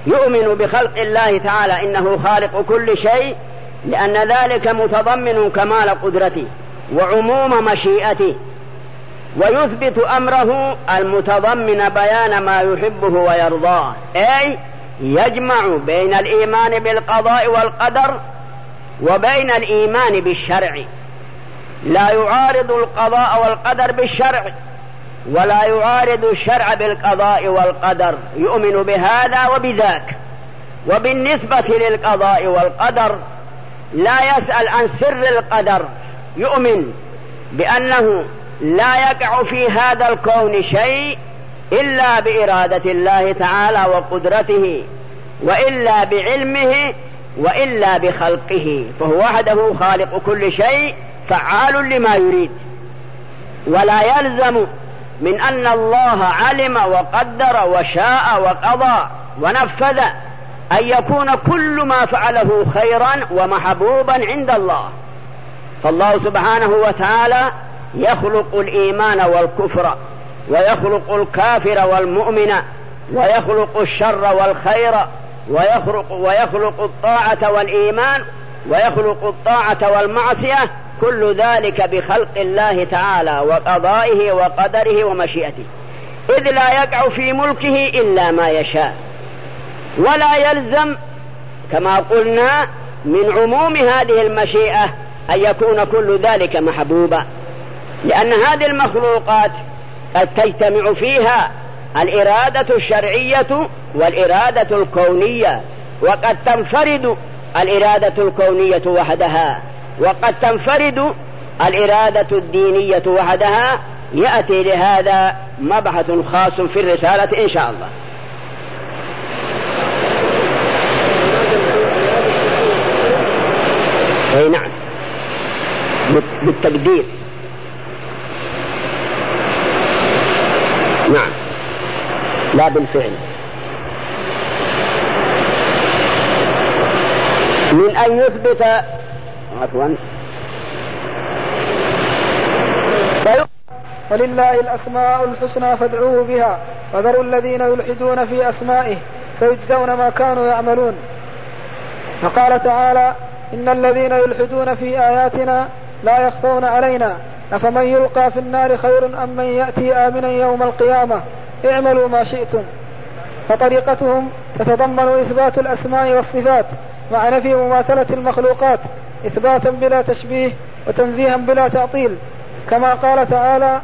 يؤمن بخلق الله تعالى إنه خالق كل شيء، لأن ذلك متضمن كمال قدرته وعموم مشيئته، ويثبت أمره المتضمن بيان ما يحبه ويرضاه، أي يجمع بين الإيمان بالقضاء والقدر وبين الإيمان بالشرع، لا يعارض القضاء والقدر بالشرع ولا يعارض الشرع بالقضاء والقدر، يؤمن بهذا وبذاك. وبالنسبة للقضاء والقدر لا يسأل عن سر القدر، يؤمن بأنه لا يقع في هذا الكون شيء إلا بإرادة الله تعالى وقدرته، وإلا بعلمه، وإلا بخلقه، فهو وحده خالق كل شيء فعال لما يريد. ولا يلزم من أن الله علم وقدر وشاء وقضى ونفذ أن يكون كل ما فعله خيرا ومحبوبا عند الله، فالله سبحانه وتعالى يخلق الإيمان والكفر، ويخلق الكافر والمؤمن، ويخلق الشر والخير، ويخلق الطاعة والإيمان، ويخلق الطاعة والمعصية، كل ذلك بخلق الله تعالى وقضائه وقدره ومشيئته، إذ لا يقع في ملكه إلا ما يشاء. ولا يلزم كما قلنا من عموم هذه المشيئة أن يكون كل ذلك محبوبا، لأن هذه المخلوقات قد تجتمع فيها الإرادة الشرعية والإرادة الكونية، وقد تنفرد الإرادة الكونية وحدها، وقد تنفرد الإرادة الدينية وحدها. يأتي لهذا مبحث خاص في الرسالة إن شاء الله. أي نعم، بالتقدير، نعم، لا بالفعل. من أن يثبت ولله الأسماء الحسنى فادعوه بها وذروا الذين يلحدون في أسمائه سيجزون ما كانوا يعملون. فقال تعالى: إن الذين يلحدون في آياتنا لا يخفون علينا أفمن يلقى في النار خير أم من يأتي آمنا يوم القيامة اعملوا ما شئتم. فطريقتهم تتضمن إثبات الأسماء والصفات مع نفي مماثلة المخلوقات، إثباتا بلا تشبيه وتنزيها بلا تعطيل، كما قال تعالى: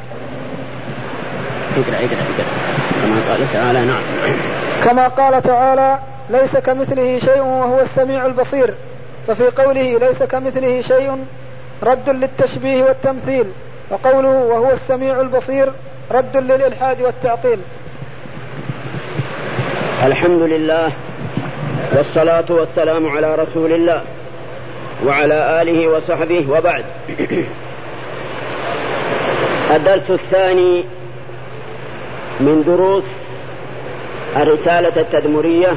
كما قال تعالى: ليس كمثله شيء وهو السميع البصير. ففي قوله ليس كمثله شيء رد للتشبيه والتمثيل، وقوله وهو السميع البصير رد للإلحاد والتعطيل. الحمد لله، والصلاة والسلام على رسول الله وعلى آله وصحبه، وبعد. الدرس الثاني من دروس الرسالة التدمرية،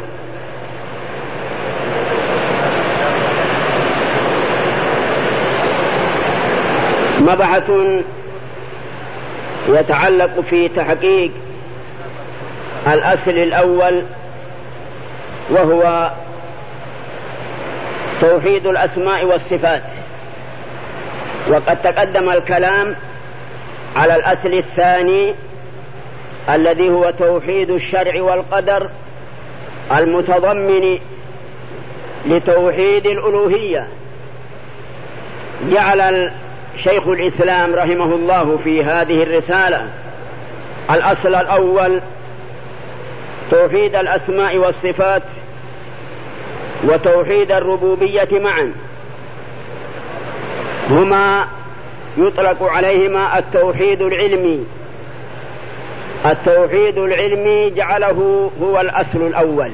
مبحث يتعلق في تحقيق الأصل الأول، وهو توحيد الأسماء والصفات. وقد تقدم الكلام على الأصل الثاني الذي هو توحيد الشرع والقدر المتضمن لتوحيد الألوهية. جعل شيخ الإسلام رحمه الله في هذه الرسالة الأصل الأول توحيد الأسماء والصفات وتوحيد الربوبية معا، هما يطلق عليهما التوحيد العلمي. التوحيد العلمي جعله هو الأصل الأول،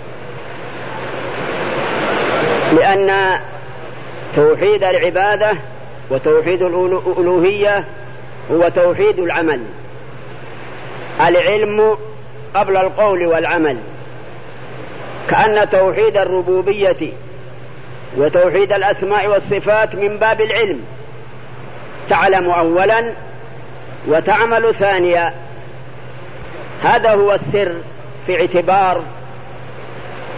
لأن توحيد العبادة وتوحيد الألوهية هو توحيد العمل، العلم قبل القول والعمل، كأن توحيد الربوبية وتوحيد الأسماء والصفات من باب العلم، تعلم أولا وتعمل ثانيا. هذا هو السر في اعتبار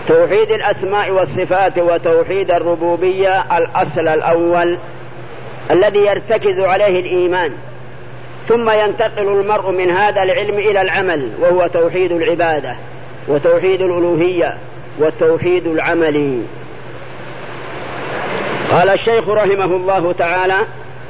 توحيد الأسماء والصفات وتوحيد الربوبية الأصل الأول الذي يرتكز عليه الإيمان، ثم ينتقل المرء من هذا العلم إلى العمل، وهو توحيد العبادة وتوحيد الألوهية والتوحيد العملي. قال الشيخ رحمه الله تعالى: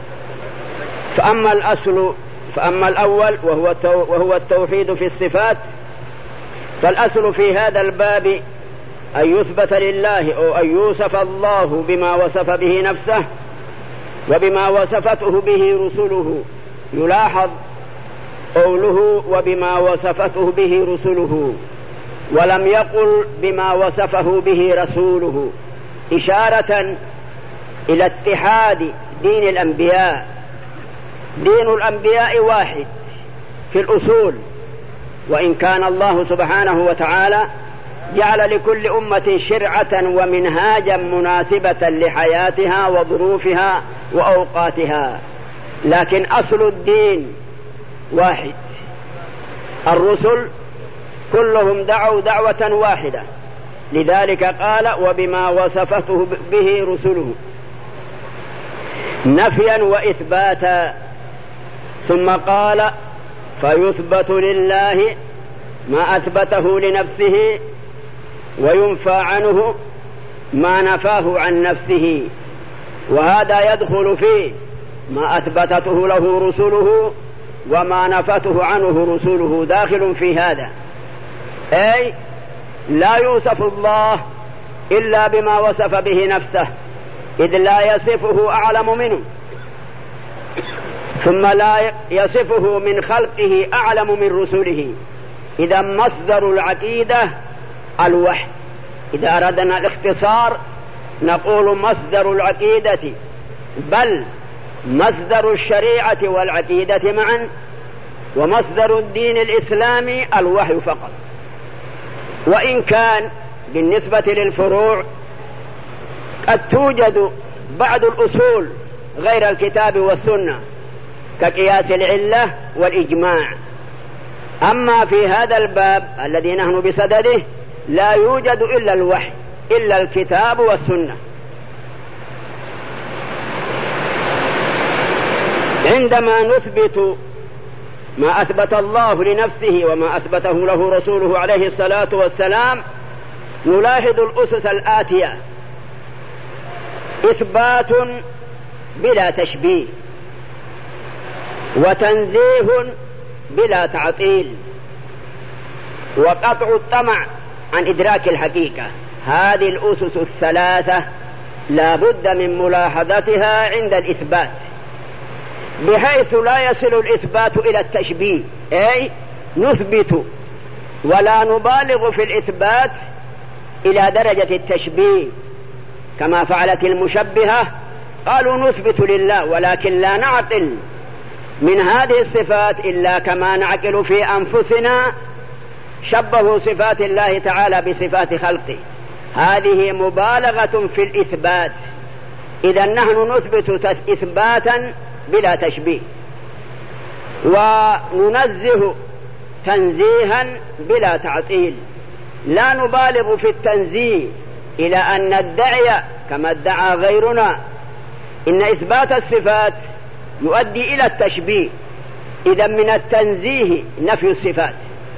فأما الأول وهو التوحيد في الصفات، فالأصل في هذا الباب أن يثبت لله أو أن يوصف الله بما وصف به نفسه وبما وصفته به رسله. يلاحظ قوله وبما وصفته به رسله، ولم يقل بما وصفه به رسوله، إشارة إلى اتحاد دين الأنبياء. دين الأنبياء واحد في الأصول، وإن كان الله سبحانه وتعالى جعل لكل أمة شرعة ومنهاجا مناسبة لحياتها وظروفها وأوقاتها، لكن أصل الدين واحد. الرسل كلهم دعوا دعوة واحدة، لذلك قال وبما وصفته به رسله نفيا وإثباتا. ثم قال فيثبت لله ما أثبته لنفسه وينفى عنه ما نفاه عن نفسه، وهذا يدخل فيه ما أثبتته له رسله وما نفته عنه رسله، داخل في هذا. أي لا يوصف الله إلا بما وصف به نفسه، إذ لا يصفه أعلم منه، ثم لا يصفه من خلقه أعلم من رسله. إذا مصدر العقيدة الوحي. إذا أردنا الاختصار نقول مصدر العقيدة، بل مصدر الشريعة والعقيدة معا، ومصدر الدين الإسلامي الوحي فقط. وإن كان بالنسبة للفروع قد توجد بعض الأصول غير الكتاب والسنة كقياس العلة والإجماع، أما في هذا الباب الذي نحن بصدده لا يوجد إلا الوحي، إلا الكتاب والسنة. عندما نثبت ما أثبت الله لنفسه وما أثبته له رسوله عليه الصلاة والسلام، نلاحظ الأسس الآتية: إثبات بلا تشبيه، وتنزيه بلا تعطيل، وقطع الطمع عن إدراك الحقيقة. هذه الأسس الثلاثة لا بد من ملاحظتها عند الإثبات، بحيث لا يصل الإثبات إلى التشبيه، أي نثبت ولا نبالغ في الإثبات إلى درجة التشبيه كما فعلت المشبهة، قالوا نثبت لله ولكن لا نعقل من هذه الصفات إلا كما نعقل في أنفسنا. شبهوا صفات الله تعالى بصفات خلقه، هذه مبالغة في الإثبات. إذا نحن نثبت إثباتا بلا تشبيه، وننزه تنزيها بلا تعطيل. لا نبالغ في التنزيه إلى أن ندعي كما ادعى غيرنا إن إثبات الصفات يؤدي إلى التشبيه، إذا من التنزيه نفي الصفات.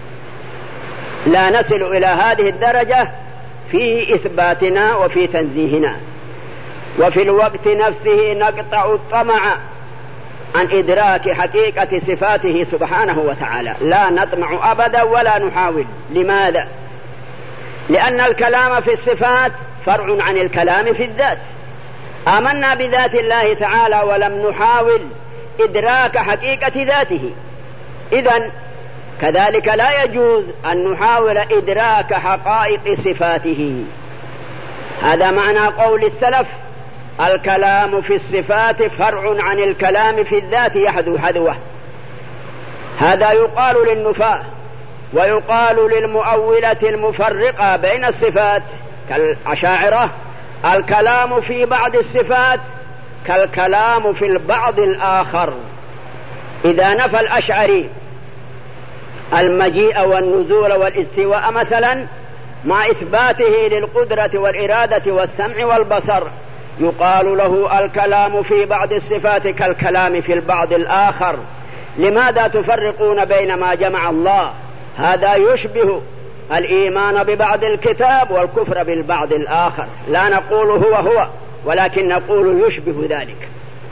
لا نصل إلى هذه الدرجة في إثباتنا وفي تنزيهنا. وفي الوقت نفسه نقطع الطمع عن إدراك حقيقة صفاته سبحانه وتعالى، لا نطمع أبدا ولا نحاول. لماذا؟ لأن الكلام في الصفات فرع عن الكلام في الذات. آمنا بذات الله تعالى ولم نحاول إدراك حقيقة ذاته، إذن كذلك لا يجوز أن نحاول إدراك حقائق صفاته. هذا معنى قول السلف: الكلام في الصفات فرع عن الكلام في الذات يحذو حذوه. هذا يقال للنفاة، ويقال للمؤولة المفرقة بين الصفات كالأشاعرة: الكلام في بعض الصفات كالكلام في البعض الآخر. إذا نفى الأشعري المجيء والنزول والاستواء مثلا، مع إثباته للقدرة والإرادة والسمع والبصر يقال له الكلام في بعض الصفات كالكلام في البعض الآخر. لماذا تفرقون بين ما جمع الله؟ هذا يشبه الإيمان ببعض الكتاب والكفر بالبعض الآخر. لا نقول هو ولكن نقول يشبه ذلك.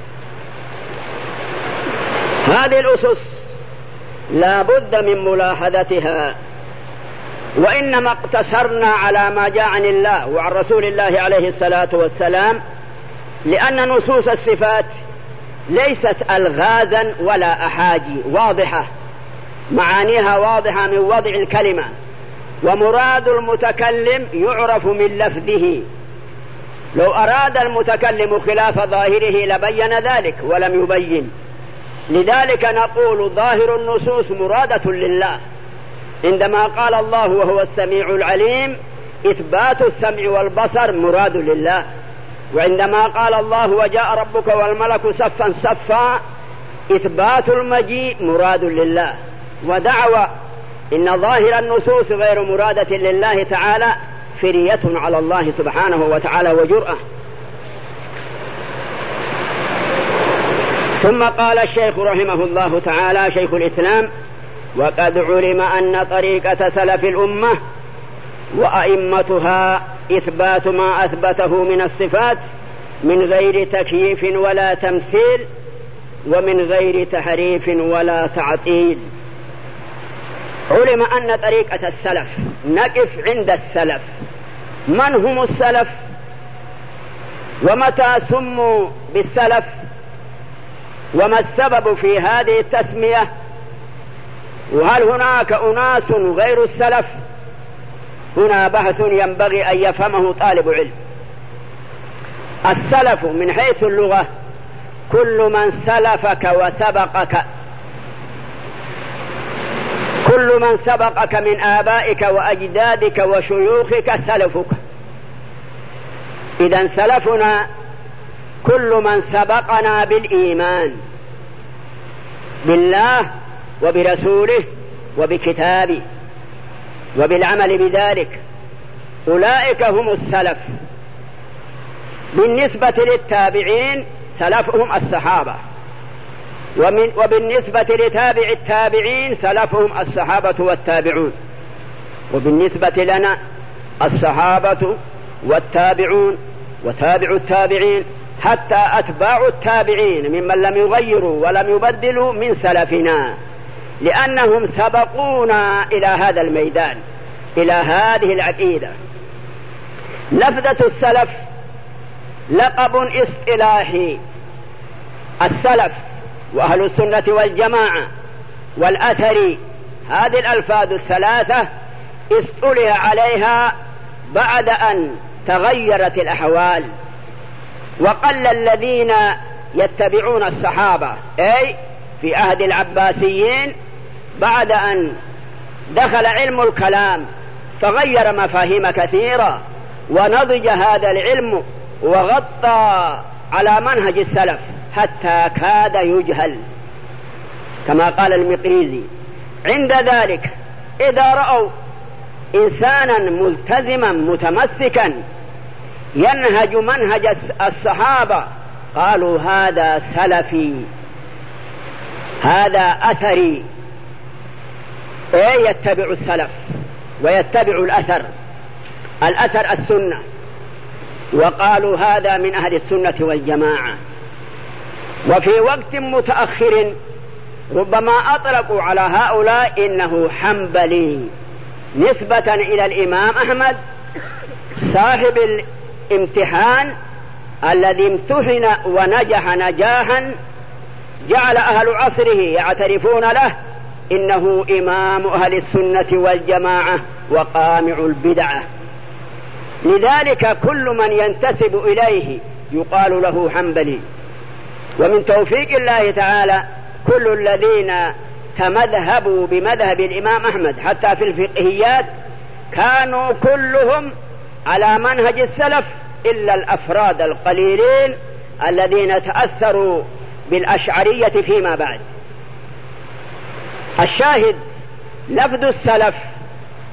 هذه الأسس لا بد من ملاحظتها، وإنما اقتصرنا على ما جاء عن الله وعن رسول الله عليه الصلاة والسلام، لأن نصوص الصفات ليست ألغازا ولا أحاجي، واضحة، معانيها واضحة من وضع الكلمة، ومراد المتكلم يعرف من لفظه. لو أراد المتكلم خلاف ظاهره لبين ذلك ولم يبين. لذلك نقول ظاهر النصوص مرادة لله. عندما قال الله وهو السميع العليم إثبات السمع والبصر مراد لله، وعندما قال الله وجاء ربك والملك صفا صفا إثبات المجيء مراد لله. ودعوى إن ظاهر النصوص غير مرادة لله تعالى فرية على الله سبحانه وتعالى وجرأة. ثم قال الشيخ رحمه الله تعالى شيخ الإسلام: وقد علم أن طريقة سلف الأمة وأئمتها إثبات ما أثبته من الصفات من غير تكييف ولا تمثيل ومن غير تحريف ولا تعطيل. علم أن طريقة السلف، نقف عند السلف. من هم السلف؟ ومتى سموا بالسلف؟ وما السبب في هذه التسمية؟ وهل هناك أناس غير السلف؟ هنا بحث ينبغي أن يفهمه طالب علم. السلف من حيث اللغة كل من سلفك وسبقك، كل من سبقك من آبائك وأجدادك وشيوخك سلفك. إذن سلفنا كل من سبقنا بالإيمان بالله وبرسوله وبكتابه وبالعمل بذلك، أولئك هم السلف. بالنسبة للتابعين سلفهم الصحابة، وبالنسبة لتابع التابعين سلفهم الصحابة والتابعون، وبالنسبة لنا الصحابة والتابعون وتابع التابعين حتى أتباع التابعين ممن لم يغيروا ولم يبدلوا من سلفنا، لأنهم سبقونا إلى هذا الميدان، إلى هذه العقيدة. لفظة السلف لقب اصطلاحي. السلف وأهل السنة والجماعة والأثر، هذه الألفاظ الثلاثة اصطلح عليها بعد أن تغيرت الأحوال وقل الذين يتبعون الصحابة، أي في عهد العباسيين بعد أن دخل علم الكلام فغير مفاهيم كثيرة ونضج هذا العلم وغطى على منهج السلف حتى كاد يجهل، كما قال المقريزي. عند ذلك إذا رأوا إنسانا ملتزما متمسكا ينهج منهج الصحابة قالوا هذا سلفي، هذا أثري، أي يتبع السلف ويتبع الأثر، الأثر السنة، وقالوا هذا من أهل السنة والجماعة. وفي وقت متأخر ربما أطلقوا على هؤلاء إنه حنبلي نسبة إلى الإمام أحمد صاحب الامتحان الذي امتحن ونجح نجاحا جعل أهل عصره يعترفون له إنه إمام أهل السنة والجماعة وقامع البدعة. لذلك كل من ينتسب إليه يقال له حنبلي. ومن توفيق الله تعالى كل الذين تمذهبوا بمذهب الإمام أحمد حتى في الفقهيات كانوا كلهم على منهج السلف إلا الأفراد القليلين الذين تأثروا بالأشعرية فيما بعد. الشاهد لفظ السلف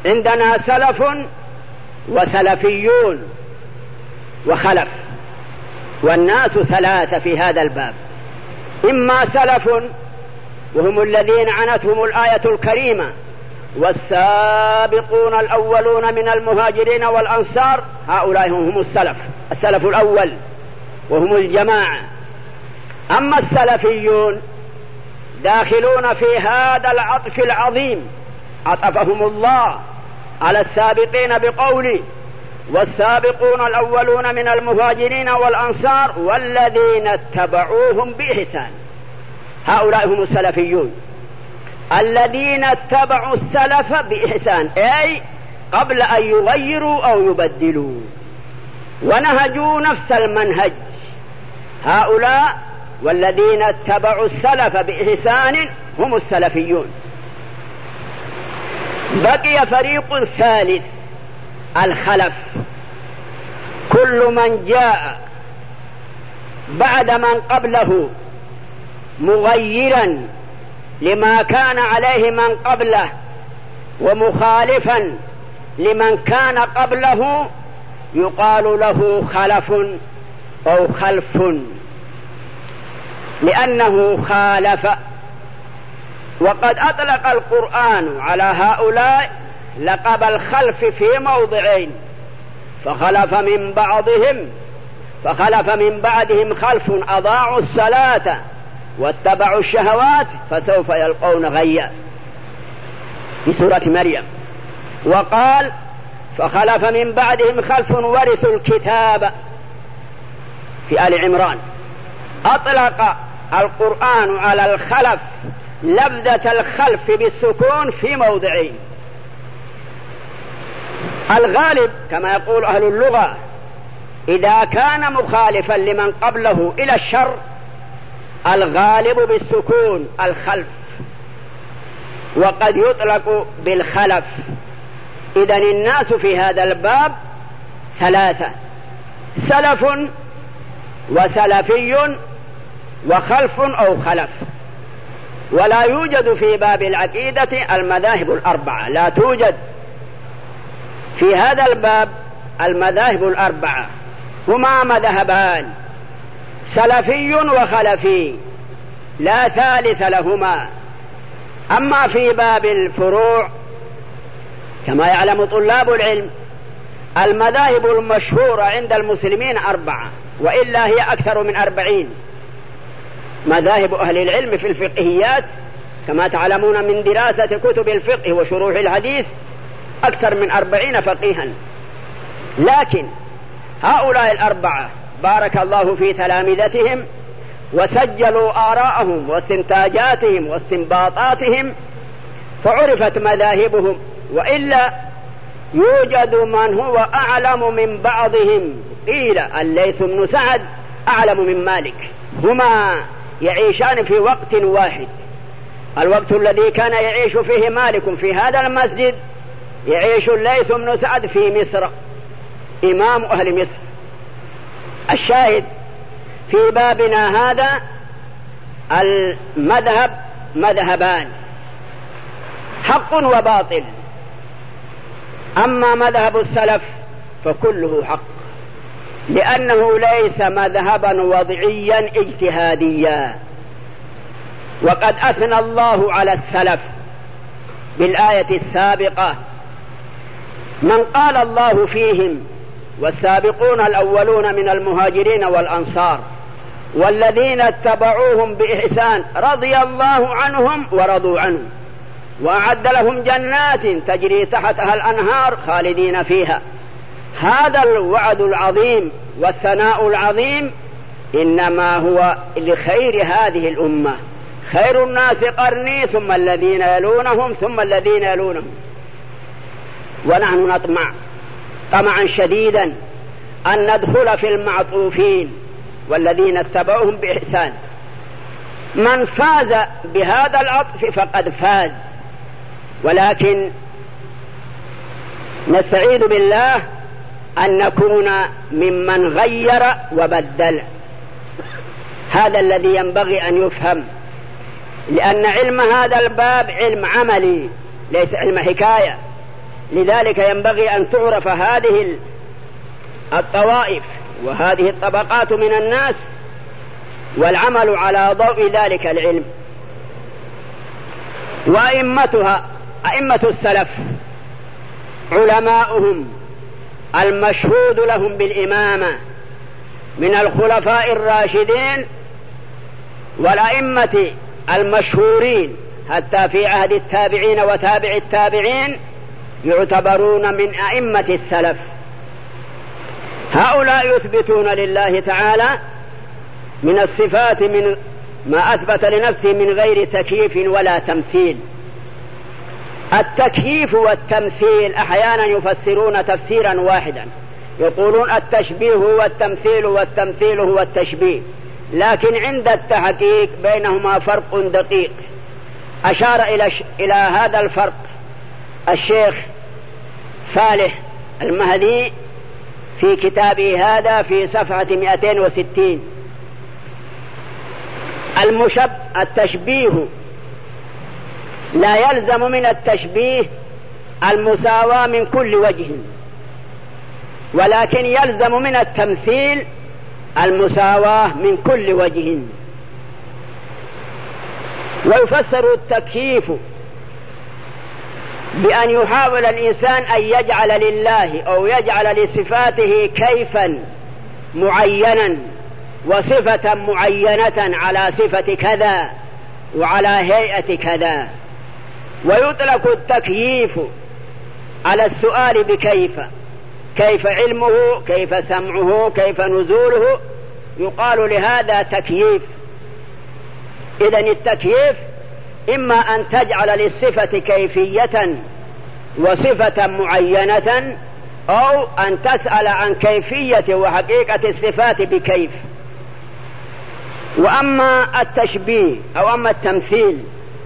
عندنا سلف وسلفيون وخلف، والناس ثلاثة في هذا الباب: إما سلف وهم الذين عنتهم الآية الكريمة والسابقون الأولون من المهاجرين والأنصار، هؤلاء هم السلف الأول وهم الجماعة. أما السلفيون داخلون في هذا العطف العظيم، عطفهم الله على السابقين بقوله والسابقون الأولون من المهاجرين والأنصار والذين اتبعوهم بإحسان. هؤلاء هم السلفيون الذين اتبعوا السلف بإحسان، أي قبل أن يغيروا أو يبدلوا، ونهجوا نفس المنهج. هؤلاء والذين اتبعوا السلف بإحسان هم السلفيون. بقي فريق ثالث الخلف، كل من جاء بعد من قبله مغيرا لما كان عليه من قبله ومخالفا لمن كان قبله يقال له خلف أو خلف، لأنه خالف. وقد أطلق القرآن على هؤلاء لقب الخلف في موضعين: فخلف من بعدهم خلف أضاعوا الصلاة واتبعوا الشهوات فسوف يلقون غيا في سورة مريم. وقال: فخلف من بعدهم خلف ورثوا الكتاب في آل عمران. أطلق القرآن على الخلف لفظة الخلف بالسكون في موضعين. الغالب كما يقول أهل اللغة إذا كان مخالفا لمن قبله إلى الشر الغالب بالسكون الخلف، وقد يطلق بالخلف. إذن الناس في هذا الباب ثلاثة: سلف وسلفي وخلف أو خلف. ولا يوجد في باب العقيدة المذاهب الأربعة، لا توجد في هذا الباب المذاهب الأربعة، هما مذهبان: سلفي وخلفي، لا ثالث لهما. أما في باب الفروع كما يعلم طلاب العلم المذاهب المشهورة عند المسلمين 4، وإلا هي أكثر من 40. مذاهب أهل العلم في الفقهيات كما تعلمون من دراسة كتب الفقه وشروح الحديث أكثر من 40 فقيها. لكن هؤلاء 4 بارك الله في تلامذتهم وسجلوا آراءهم واستنتاجاتهم واستنباطاتهم فعرفت مذاهبهم، وإلا يوجد من هو أعلم من بعضهم. قيل الليث بن سعد أعلم من مالك، هما يعيشان في وقت واحد. الوقت الذي كان يعيش فيه مالك في هذا المسجد يعيش الليث بن سعد في مصر، إمام أهل مصر. الشاهد في بابنا هذا المذهب مذهبان: حق وباطل. أما مذهب السلف فكله حق، لأنه ليس مذهبا وضعيا اجتهاديا. وقد أثنى الله على السلف بالآية السابقة: من قال الله فيهم والسابقون الأولون من المهاجرين والأنصار والذين اتبعوهم بإحسان رضي الله عنهم ورضوا عنه وأعد لهم جنات تجري تحتها الأنهار خالدين فيها. هذا الوعد العظيم والثناء العظيم إنما هو لخير هذه الأمة: خير الناس قرني ثم الذين يلونهم ثم الذين يلونهم. ونحن نطمع طمعا شديدا أن ندخل في المعطوفين والذين اتبعوهم بإحسان. من فاز بهذا العطف فقد فاز، ولكن نستعيذ بالله أن نكون ممن غير وبدل. هذا الذي ينبغي أن يفهم، لأن علم هذا الباب علم عملي ليس علم حكاية. لذلك ينبغي أن تعرف هذه الطوائف وهذه الطبقات من الناس والعمل على ضوء ذلك العلم. وأئمتها أئمة السلف علماؤهم المشهود لهم بالإمامة من الخلفاء الراشدين والأئمة المشهورين حتى في عهد التابعين وتابع التابعين يعتبرون من أئمة السلف. هؤلاء يثبتون لله تعالى من الصفات من ما أثبت لنفسه من غير تكييف ولا تمثيل. التكييف والتمثيل أحيانا يفسرون تفسيرا واحدا، يقولون التشبيه هو التمثيل والتمثيل هو التشبيه، لكن عند التحقيق بينهما فرق دقيق. أشار إلى هذا الفرق الشيخ صالح المهدي في كتابه هذا في صفحة 260. التشبيه لا يلزم من التشبيه المساواة من كل وجه، ولكن يلزم من التمثيل المساواة من كل وجه. ويفسر التكييف بأن يحاول الإنسان أن يجعل لله أو يجعل لصفاته كيفا معينا وصفة معينة على صفة كذا وعلى هيئة كذا. ويطلق التكييف على السؤال بكيف، كيف علمه، كيف سمعه، كيف نزوله، يقال لهذا تكييف. إذن التكييف إما أن تجعل للصفة كيفية وصفة معينة، أو أن تسأل عن كيفية وحقيقة الصفات بكيف. وأما التشبيه أو أما التمثيل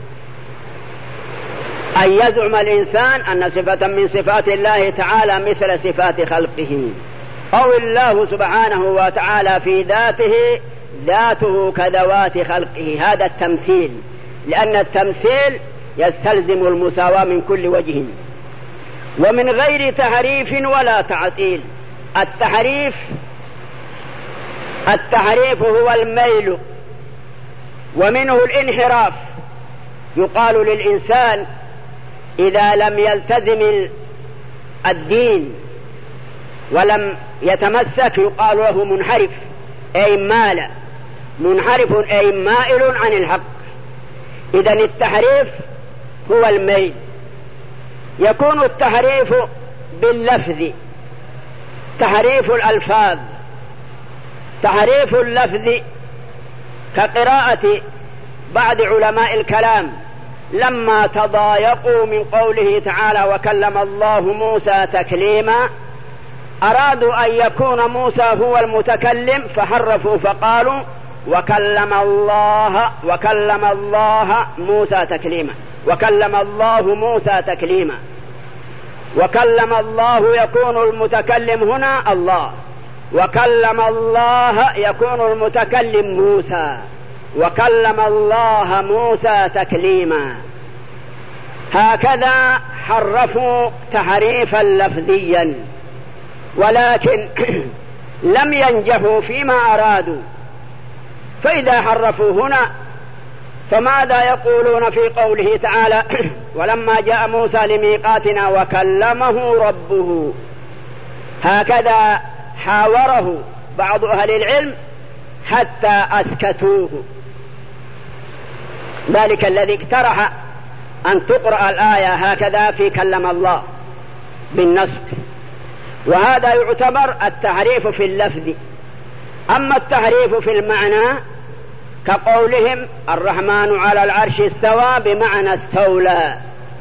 أن يزعم الإنسان أن صفة من صفات الله تعالى مثل صفات خلقه، أو الله سبحانه وتعالى في ذاته كذوات خلقه، هذا التمثيل، لأن التمثيل يستلزم المساواة من كل وجه ومن غير تحريف ولا تعطيل. التحريف هو الميل ومنه الانحراف. يقال للإنسان إذا لم يلتزم الدين ولم يتمسك يقال له منحرف، أي مال، منحرف أي مائل عن الحق. إذن التحريف هو الميل. يكون التحريف باللفظ، تحريف الألفاظ، تحريف اللفظ كقراءة بعض علماء الكلام لما تضايقوا من قوله تعالى وكلم الله موسى تكليما، أرادوا أن يكون موسى هو المتكلم فحرفوا فقالوا وكلم الله موسى تكليما، وكلم الله موسى تكليما. وكلم الله يكون المتكلم هنا الله، وكلم الله يكون المتكلم موسى، وكلم الله موسى تكليما. هكذا حرفوا تحريفا لفظيا، ولكن لم ينجحوا فيما أرادوا. فإذا حرفوا هنا فماذا يقولون في قوله تعالى ولما جاء موسى لميقاتنا وكلمه ربه؟ هكذا حاوره بعض أهل العلم حتى أسكتوه. ذلك الذي اقترح أن تقرأ الآية هكذا في كلم الله بالنصب، وهذا يعتبر التحريف في اللفظ. أما التحريف في المعنى كقولهم الرحمن على العرش استوى بمعنى استولى،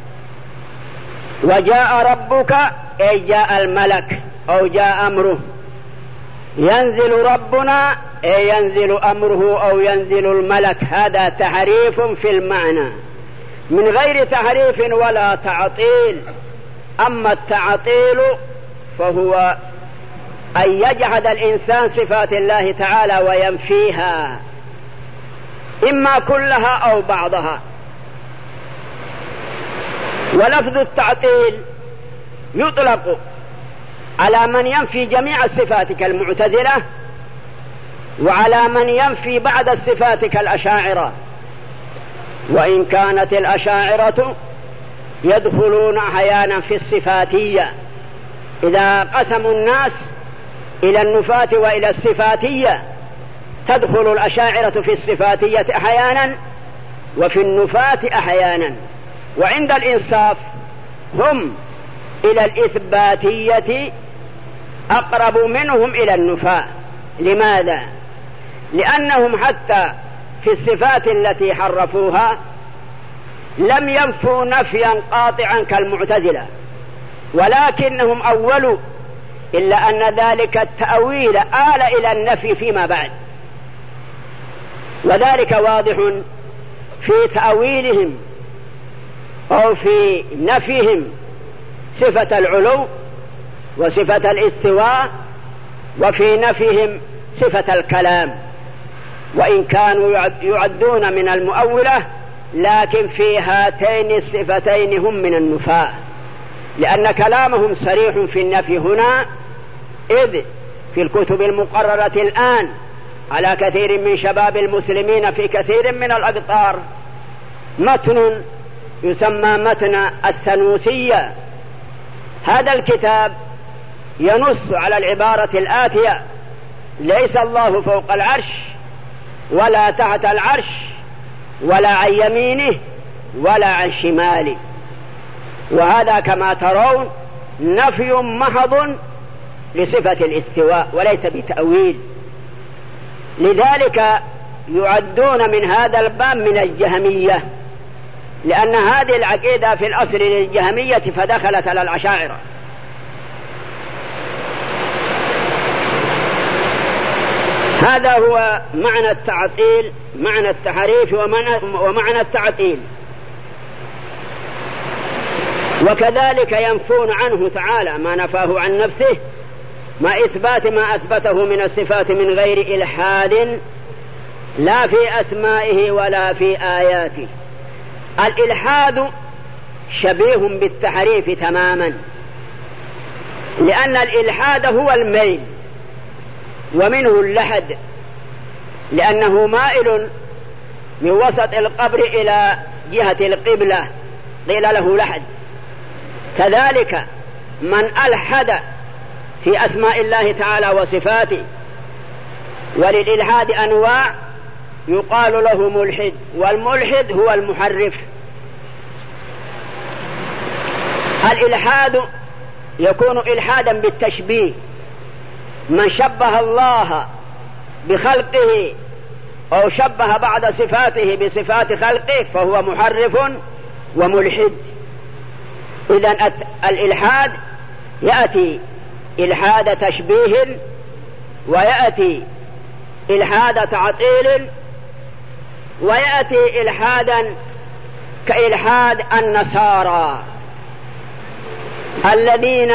وجاء ربك أي جاء الملك أو جاء أمره، ينزل ربنا أي ينزل أمره أو ينزل الملك، هذا تحريف في المعنى من غير تحريف ولا تعطيل. أما التعطيل فهو أن يجحد الإنسان صفات الله تعالى وينفيها إما كلها أو بعضها. ولفظ التعطيل يطلق على من ينفي جميع الصفات كالمعتزلة، وعلى من ينفي بعض الصفات كالأشاعرة. وإن كانت الأشاعرة يدخلون أحيانا في الصفاتية، إذا قسموا الناس إلى النفاة وإلى الصفاتية تدخل الأشاعرة في الصفاتية أحيانا وفي النفاة أحيانا، وعند الإنصاف هم إلى الإثباتية أقرب منهم إلى النفاة. لماذا؟ لأنهم حتى في الصفات التي حرفوها لم ينفوا نفيا قاطعا كالمعتزلة، ولكنهم أولوا، إلا أن ذلك التأويل آل إلى النفي فيما بعد، وذلك واضح في تأويلهم أو في نفيهم صفة العلو وصفة الاستواء، وفي نفيهم صفة الكلام. وإن كانوا يعدون من المؤولة، لكن في هاتين الصفتين هم من النفاة، لأن كلامهم صريح في النفي هنا، إذ في الكتب المقررة الآن على كثير من شباب المسلمين في كثير من الأقطار متن يسمى متن السنوسية. هذا الكتاب ينص على العبارة الآتية: ليس الله فوق العرش ولا تحت العرش ولا عن يمينه ولا عن شماله. وهذا كما ترون نفي محض لصفة الاستواء وليس بتأويل. لذلك يعدون من هذا الباب من الجهمية، لأن هذه العقيدة في الأصل للجهمية فدخلت على الأشاعرة. هذا هو معنى التعطيل، معنى التحريف ومعنى التعطيل. وكذلك ينفون عنه تعالى ما نفاه عن نفسه، ما إثبات ما أثبته من الصفات من غير إلحاد، لا في أسمائه ولا في آياته. الإلحاد شبيه بالتحريف تماما، لأن الإلحاد هو الميل، ومنه اللحد، لأنه مائل من وسط القبر إلى جهة القبلة، قيل له لحد. كذلك من ألحد في أسماء الله تعالى وصفاته، وللإلحاد أنواع، يقال له ملحد، والملحد هو المحرف. الإلحاد يكون إلحادا بالتشبيه، من شبه الله بخلقه أو شبه بعض صفاته بصفات خلقه فهو محرف وملحد. إذن الإلحاد يأتي إلحاد تشبيه، ويأتي إلحاد تعطيل، ويأتي إلحادا كإلحاد النصارى الذين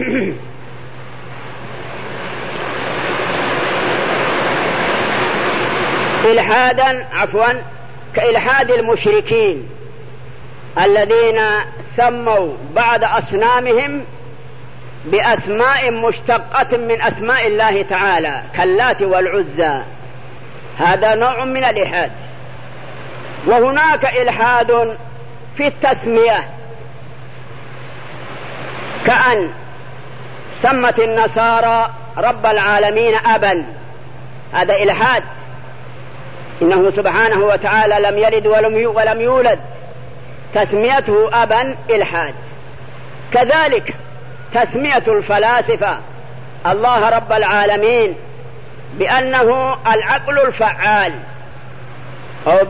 كإلحاد المشركين الذين سموا بعض أصنامهم بأسماء مشتقة من أسماء الله تعالى كاللات والعزى. هذا نوع من الإلحاد. وهناك إلحاد في التسمية، كأن سمت النصارى رب العالمين أبا، هذا إلحاد. إنه سبحانه وتعالى لم يلد ولم يولد، تسميته أبا إلحاد. كذلك تسمية الفلاسفة الله رب العالمين بأنه العقل الفعال، أو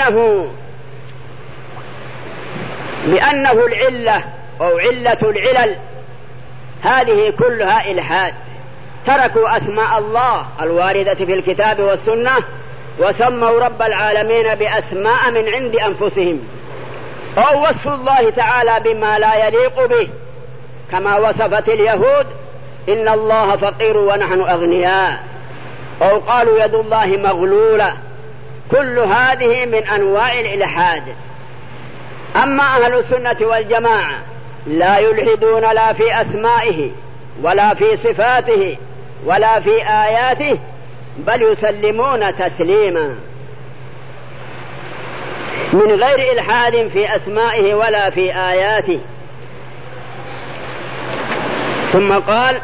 بأنه العلة أو علة العلل، هذه كلها إلحاد. تركوا أسماء الله الواردة في الكتاب والسنة وسموا رب العالمين بأسماء من عند أنفسهم، أو وصف الله تعالى بما لا يليق به، كما وصفت اليهود إن الله فقير ونحن أغنياء، أو قالوا يد الله مغلولة. كل هذه من أنواع الإلحاد. أما أهل السنة والجماعة لا يلحدون لا في أسمائه ولا في صفاته ولا في آياته، بل يسلمون تسليما من غير إلحاد في أسمائه ولا في آياته. ثم قال: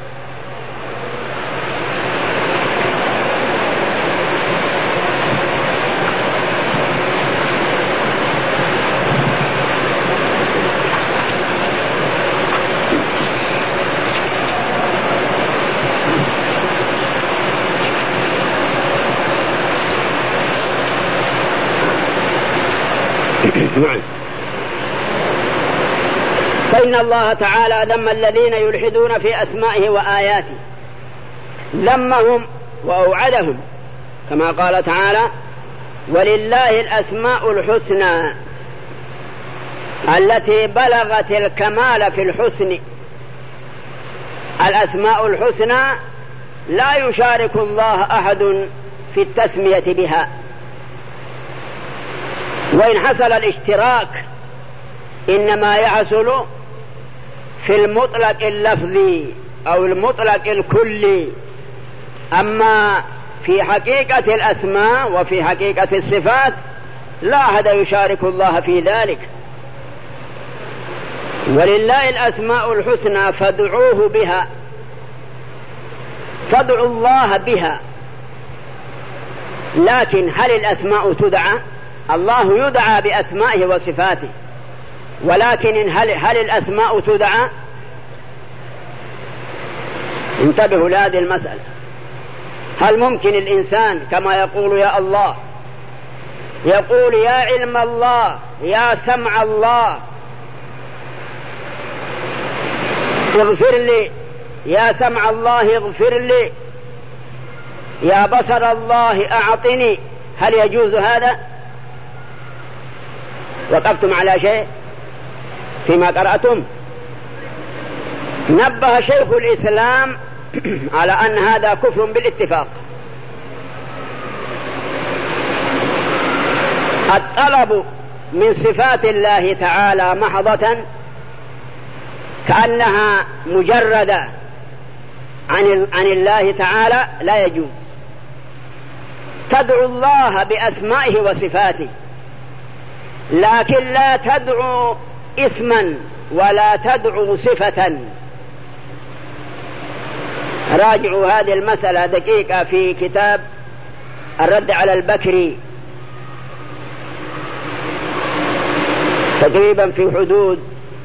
فإن الله تعالى ذم الذين يلحدون في أسمائه وآياته، ذمهم وأوعدهم، كما قال تعالى: ولله الأسماء الحسنى التي بلغت الكمال في الحسن. الأسماء الحسنى لا يشارك الله أحد في التسمية بها، وإن حصل الاشتراك إنما يحصل في المطلق اللفظي أو المطلق الكلي، أما في حقيقة الأسماء وفي حقيقة الصفات لا أحد يشارك الله في ذلك. ولله الأسماء الحسنى فادعوه بها، فادعوا الله بها. لكن هل الأسماء تدعى؟ الله يدعى بأسمائه وصفاته، ولكن هل الأسماء تدعى؟ انتبهوا لهذه المسألة. هل ممكن الإنسان كما يقول يا الله، يقول يا علم الله، يا سمع الله اغفر لي، يا سمع الله اغفر لي، يا بصر الله أعطني، هل يجوز هذا؟ وقفتم على شيء فيما قرأتم؟ نبه شيخ الإسلام على أن هذا كفر بالاتفاق. الطلب من صفات الله تعالى محضة كأنها مجردة عن الله تعالى لا يجوز. تدعو الله بأسمائه وصفاته، لكن لا تدعو اسما ولا تدعو صفة. راجعوا هذه المسألة دقيقة في كتاب الرد على البكري، تقريبا في حدود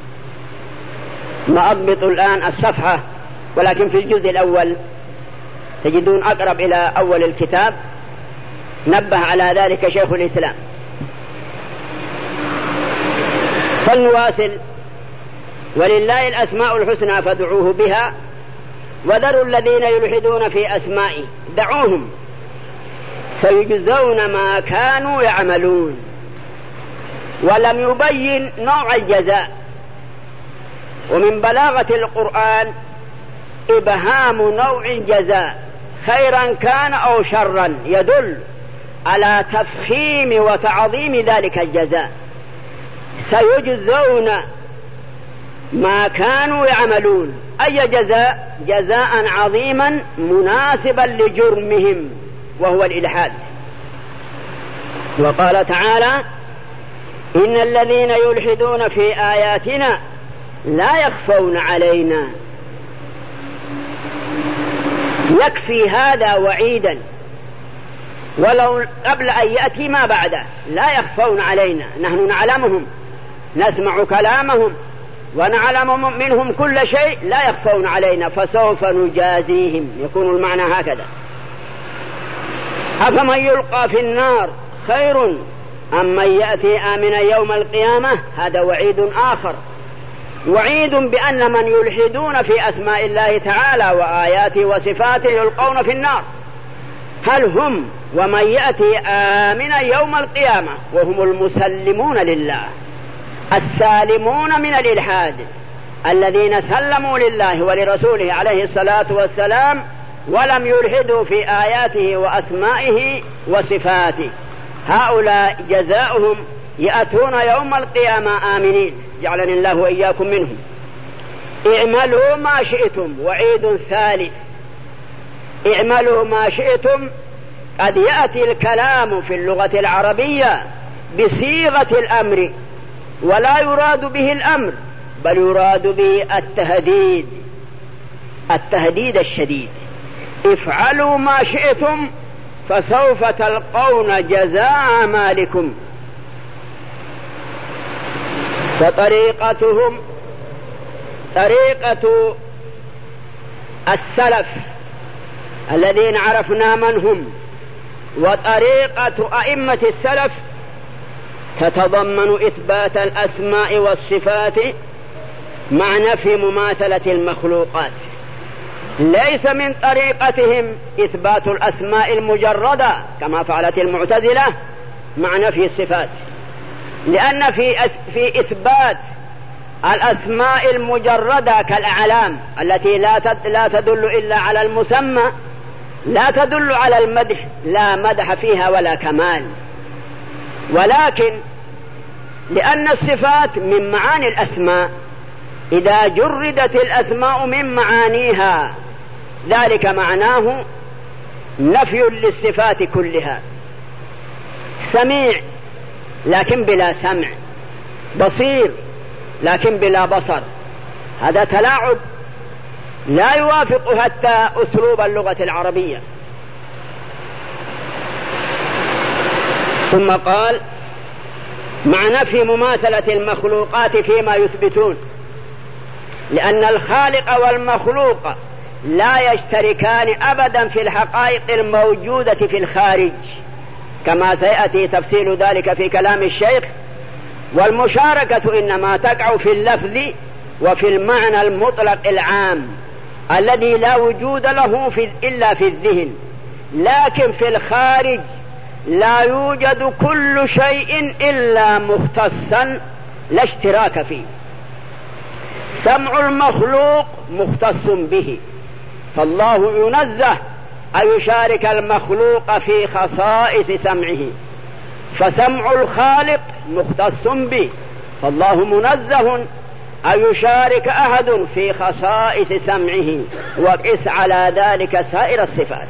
ما أضبط الآن الصفحة، ولكن في الجزء الأول تجدون أقرب إلى أول الكتاب نبه على ذلك شيخ الإسلام. فلنواصل. ولله الأسماء الحسنى فادعوه بها وذروا الذين يلحدون في أسمائه، دعوهم سيجزون ما كانوا يعملون. ولم يبين نوع الجزاء. ومن بلاغة القرآن إبهام نوع الجزاء خيرا كان أو شرا يدل على تفخيم وتعظيم ذلك الجزاء. سيجزون ما كانوا يعملون، أي جزاء؟ جزاء عظيما مناسبا لجرمهم وهو الإلحاد. وقال تعالى: إن الذين يلحدون في آياتنا لا يخفون علينا. يكفي هذا وعيدا، ولو قبل أن يأتي ما بعده. لا يخفون علينا، نحن نعلمهم، نسمع كلامهم ونعلم منهم كل شيء، لا يخفون علينا فسوف نجازيهم. يكون المعنى هكذا: أفمن يلقى في النار خير أم من يأتي آمنا يوم القيامة. هذا وعيد آخر، وعيد بأن من يلحدون في أسماء الله تعالى وآياته وصفاته يلقون في النار. هل هم ومن يأتي آمنا يوم القيامة وهم المسلمون لله السالمون من الإلحاد، الذين سلموا لله ولرسوله عليه الصلاة والسلام ولم يلحدوا في آياته وأسمائه وصفاته، هؤلاء جزاؤهم يأتون يوم القيامة آمنين جعلني الله وإياكم منهم. اعملوا ما شئتم، وعيد ثالث، اعملوا ما شئتم قد يأتي الكلام في اللغة العربية بصيغة الأمر، ولا يراد به الأمر، بل يراد به التهديد، التهديد الشديد. افعلوا ما شئتم فسوف تلقون جزاء أعمالكم. فطريقتهم طريقة السلف الذين عرفنا من هم، وطريقة أئمة السلف تتضمن إثبات الأسماء والصفات مع نفي مماثلة المخلوقات. ليس من طريقتهم إثبات الأسماء المجردة كما فعلت المعتزلة مع نفي الصفات، لأن في إثبات الأسماء المجردة كالأعلام التي لا تدل إلا على المسمى، لا تدل على المدح، لا مدح فيها ولا كمال. ولكن لأن الصفات من معاني الأسماء، إذا جردت الأسماء من معانيها ذلك معناه نفي للصفات كلها. سميع لكن بلا سمع، بصير لكن بلا بصر، هذا تلاعب لا يوافق حتى أسلوب اللغة العربية. ثم قال مع نفي مماثلة المخلوقات فيما يثبتون، لأن الخالق والمخلوق لا يشتركان أبدا في الحقائق الموجودة في الخارج، كما سيأتي تفصيل ذلك في كلام الشيخ. والمشاركة إنما تقع في اللفظ وفي المعنى المطلق العام الذي لا وجود له إلا في الذهن، لكن في الخارج لا يوجد كل شيء إلا مختصا لا اشتراك فيه. سمع المخلوق مختص به، فالله ينزه أن يشارك المخلوق في خصائص سمعه، فسمع الخالق مختص به، فالله منزه أن يشارك أحد في خصائص سمعه، وقس على ذلك سائر الصفات.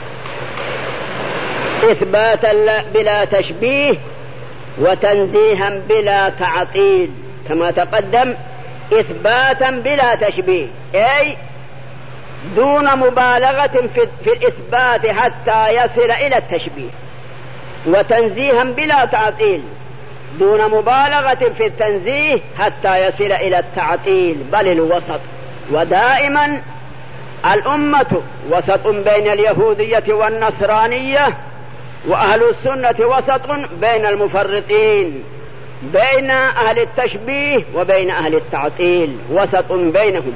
إثباتا بلا تشبيه وتنزيها بلا تعطيل، كما تقدم إثباتا بلا تشبيه، أي دون مبالغة في الإثبات حتى يصل إلى التشبيه، وتنزيها بلا تعطيل دون مبالغة في التنزيه حتى يصل إلى التعطيل، بل الوسط. ودائما الأمة وسط بين اليهودية والنصرانية، وأهل السنة وسط بين المفرطين، بين أهل التشبيه وبين أهل التعطيل، وسط بينهم.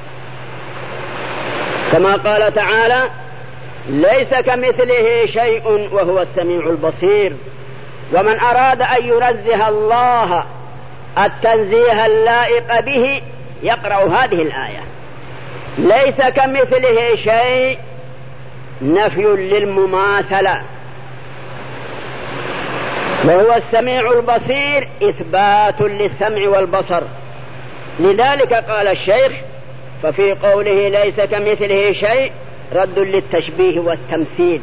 كما قال تعالى ليس كمثله شيء وهو السميع البصير. ومن أراد أن ينزه الله التنزيه اللائق به يقرأ هذه الآية، ليس كمثله شيء نفي للمماثلة، وهو السميع البصير إثبات للسمع والبصر. لذلك قال الشيخ ففي قوله ليس كمثله شيء رد للتشبيه والتمثيل،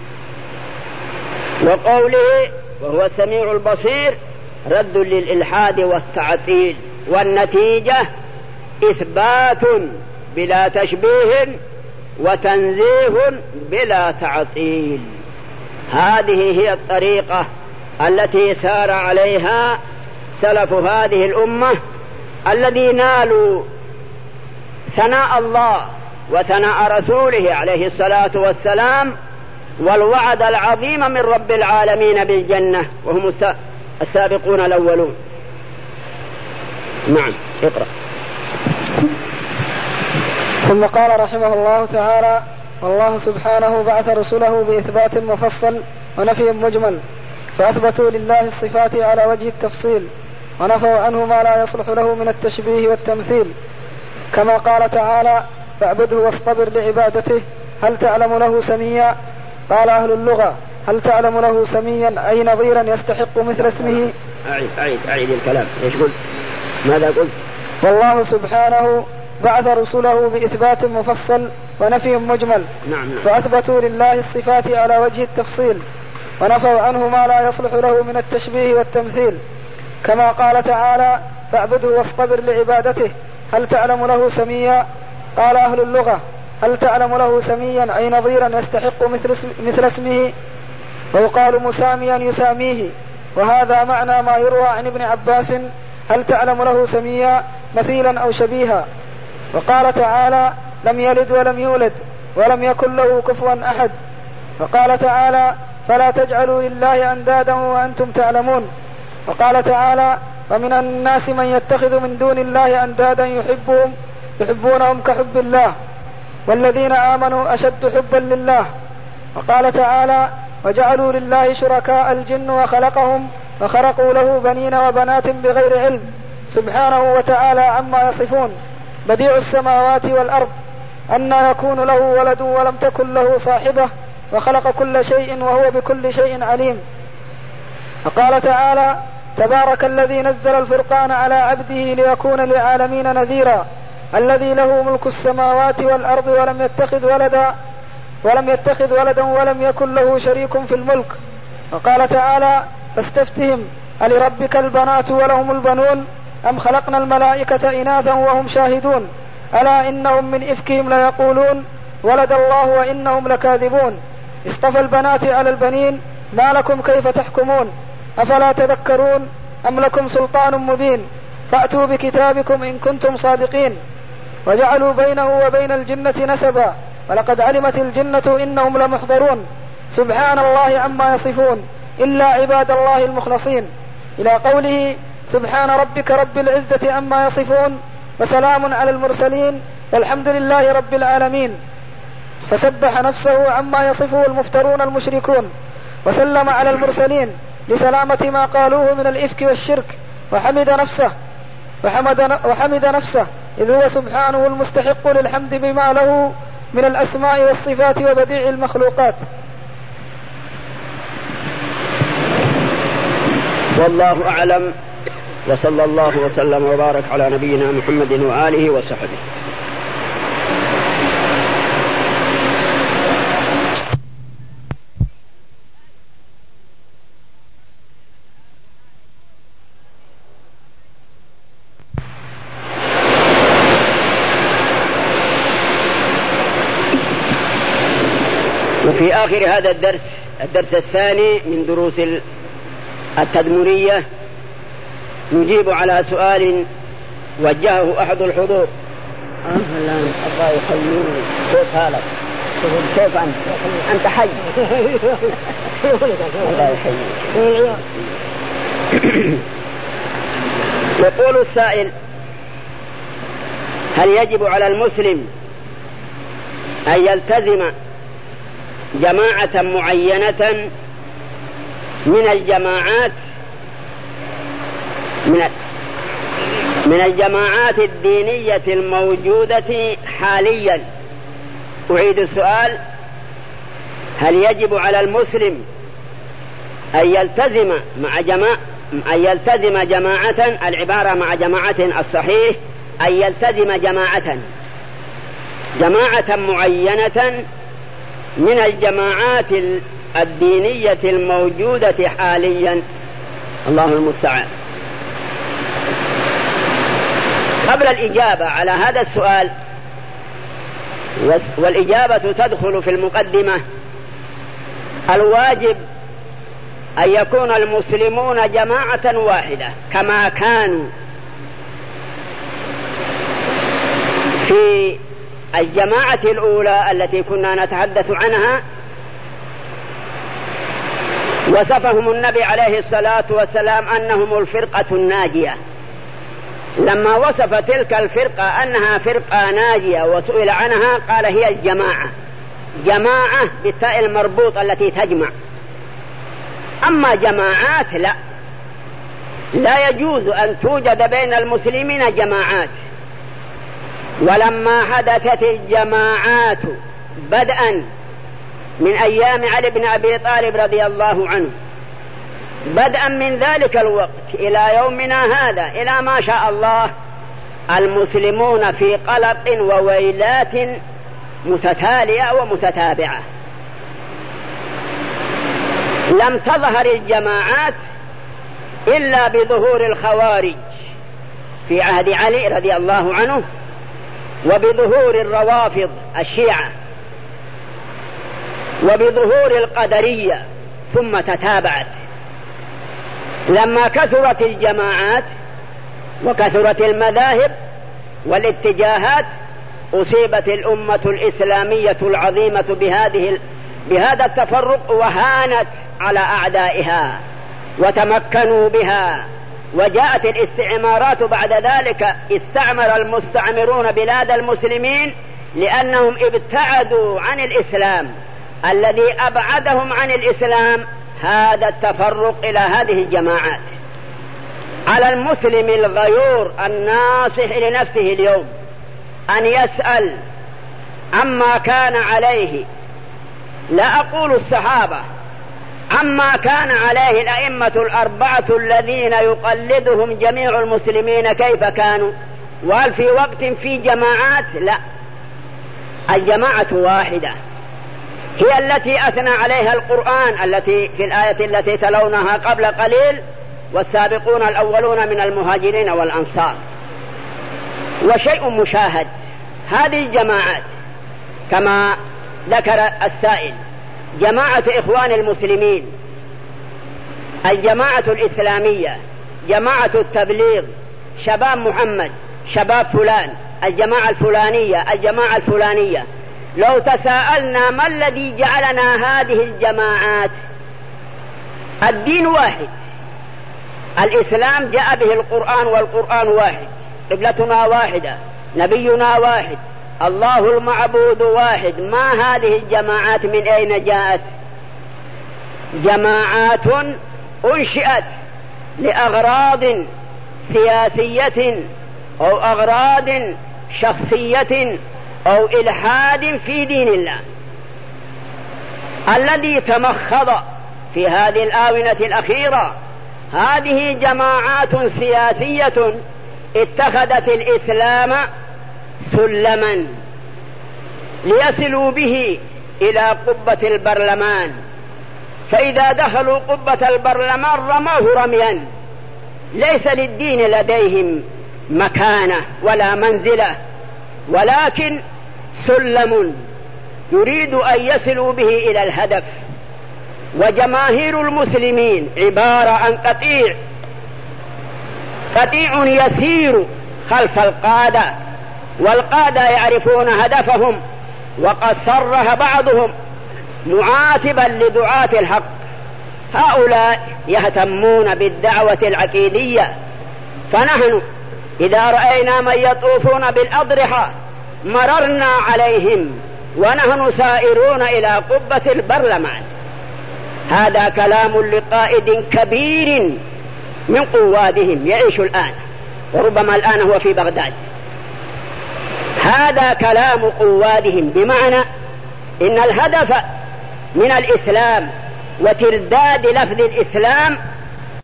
وقوله وهو السميع البصير رد للإلحاد والتعطيل، والنتيجة إثبات بلا تشبيه وتنزيه بلا تعطيل. هذه هي الطريقة التي سار عليها سلف هذه الأمة الذي نالوا ثناء الله وثناء رسوله عليه الصلاة والسلام والوعد العظيم من رب العالمين بالجنة، وهم السابقون الأولون. نعم اقرأ. ثم قال رحمه الله تعالى والله سبحانه بعث رسله بإثبات مفصل ونفي مجمل، فأثبتوا لله الصفات على وجه التفصيل، ونفوا عنه ما لا يصلح له من التشبيه والتمثيل، كما قال تعالى فاعبده واصطبر لعبادته هل تعلم له سميا. قال أهل اللغة هل تعلم له سميا أي نظيرا يستحق مثل اسمه. أعيد الكلام. إيش قلت؟ ماذا قلت؟ والله سبحانه بعث رسله بإثبات مفصل ونفي مجمل. نعم. فأثبتوا لله الصفات على وجه التفصيل ونفوا عنه ما لا يصلح له من التشبيه والتمثيل، كما قال تعالى: فاعبده واصطبر لعبادته هل تعلم له سميا؟ قال أهل اللغة: هل تعلم له سميا أي نظيرا يستحق مثل اسمه، ويقال مساميا يساميه، وهذا معنى ما يروى عن ابن عباس: هل تعلم له سميا مثيلا أو شبيها. وقال تعالى: لم يلد ولم يولد ولم يكن له كفوا أحد. وقال تعالى: فلا تجعلوا لله أندادا وأنتم تعلمون. وقال تعالى: ومن الناس من يتخذ من دون الله أندادا يحبونهم كحب الله والذين آمنوا أشد حبا لله. وقال تعالى: وجعلوا لله شركاء الجن وخلقهم وخرقوا له بنين وبنات بغير علم سبحانه وتعالى عما يصفون، بديع السماوات والأرض أنى يكون له ولد ولم تكن له صاحبة وخلق كل شيء وهو بكل شيء عليم. وقال تعالى: تبارك الذي نزل الفرقان على عبده ليكون للعالمين نذيرا الذي له ملك السماوات والأرض ولم يتخذ ولدا ولم يكن له شريك في الملك. وقال تعالى: فاستفتهم ألربك البنات ولهم البنون أم خلقنا الملائكة إناثا وهم شاهدون ألا إنهم من إفكهم ليقولون ولد الله وإنهم لكاذبون اصطفى البنات على البنين ما لكم كيف تحكمون أفلا تذكرون أم لكم سلطان مبين فأتوا بكتابكم إن كنتم صادقين. وجعلوا بينه وبين الجنة نسبا ولقد علمت الجنة إنهم لمحضرون سبحان الله عما يصفون إلا عباد الله المخلصين، إلى قوله: سبحان ربك رب العزة عما يصفون وسلام على المرسلين والحمد لله رب العالمين. فسبح نفسه عما يصفه المفترون المشركون وسلم على المرسلين لسلامة ما قالوه من الإفك والشرك، وحمد نفسه إذ هو سبحانه المستحق للحمد بما له من الأسماء والصفات وبديع المخلوقات. والله أعلم، وصلى الله وسلم وبارك على نبينا محمد وآله وصحبه. وفي آخر هذا الدرس الثاني من دروس التدمرية نجيب على سؤال وجهه أحد الحضور. الله يخليك، كيف حالك؟ كيف أنت حي؟ الله يحييك. يقول السائل: هل يجب على المسلم أن يلتزم جماعة معينة من الجماعات الدينية الموجودة حاليا؟ أعيد السؤال: هل يجب على المسلم أن يلتزم جماعة، العبارة مع جماعة الصحيح أن يلتزم جماعة معينة من الجماعات الدينية الموجودة حاليا؟ الله المستعان. قبل الإجابة على هذا السؤال، والإجابة تدخل في المقدمة، الواجب أن يكون المسلمون جماعة واحدة كما كانوا في الجماعة الأولى التي كنا نتحدث عنها. وصفهم النبي عليه الصلاة والسلام أنهم الفرقة الناجية. لما وصف تلك الفرقة أنها فرقة ناجية وسئل عنها قال: هي الجماعة، جماعة بالتاء المربوط التي تجمع. أما جماعات لا يجوز أن توجد بين المسلمين جماعات. ولما حدثت الجماعات بدءا من أيام علي بن أبي طالب رضي الله عنه بدءا من ذلك الوقت إلى يومنا هذا إلى ما شاء الله المسلمون في قلق وويلات متتالية ومتتابعة. لم تظهر الجماعات إلا بظهور الخوارج في عهد علي رضي الله عنه، وبظهور الروافض الشيعة، وبظهور القدرية، ثم تتابعت. لما كثرت الجماعات وكثرت المذاهب والاتجاهات أصيبت الأمة الإسلامية العظيمة بهذا التفرق، وهانت على أعدائها وتمكنوا بها. وجاءت الاستعمارات بعد ذلك، استعمر المستعمرون بلاد المسلمين لأنهم ابتعدوا عن الإسلام. الذي أبعدهم عن الإسلام هذا التفرق إلى هذه الجماعات. على المسلم الغيور الناصح لنفسه اليوم أن يسأل عما كان عليه، لا أقول الصحابة، عما كان عليه الأئمة الأربعة الذين يقلدهم جميع المسلمين كيف كانوا. وهل في وقت في جماعات؟ لا، الجماعة واحدة هي التي أثنى عليها القرآن، التي في الآية التي تلونها قبل قليل: والسابقون الأولون من المهاجرين والأنصار. وشيء مشاهد، هذه الجماعات كما ذكر السائل: جماعة إخوان المسلمين، الجماعة الإسلامية، جماعة التبليغ، شباب محمد، شباب فلان، الجماعة الفلانية، الجماعة الفلانية. لو تساءلنا ما الذي جعلنا هذه الجماعات، الدين واحد، الإسلام جاء به القرآن، والقرآن واحد، قبلتنا واحدة، نبينا واحد، الله المعبود واحد. ما هذه الجماعات من أين جاءت؟ جماعات أنشئت لأغراض سياسية أو أغراض شخصية أو إلحاد في دين الله. الذي تمخض في هذه الآونة الأخيرة هذه جماعات سياسية اتخذت الإسلام سلما ليصلوا به إلى قبة البرلمان، فإذا دخلوا قبة البرلمان رموه رميا. ليس للدين لديهم مكانة ولا منزلة، ولكن سلم يريد أن يصلوا به إلى الهدف. وجماهير المسلمين عبارة عن قطيع يسير خلف القادة، والقادة يعرفون هدفهم. وقد صرح بعضهم معاتبا لدعاة الحق: هؤلاء يهتمون بالدعوة العقيدية، فنحن إذا رأينا من يطوفون بالأضرحة مررنا عليهم ونحن سائرون إلى قبة البرلمان. هذا كلام لقائد كبير من قوادهم يعيش الآن، وربما الآن هو في بغداد. هذا كلام قوادهم، بمعنى إن الهدف من الإسلام وترداد لفظ الإسلام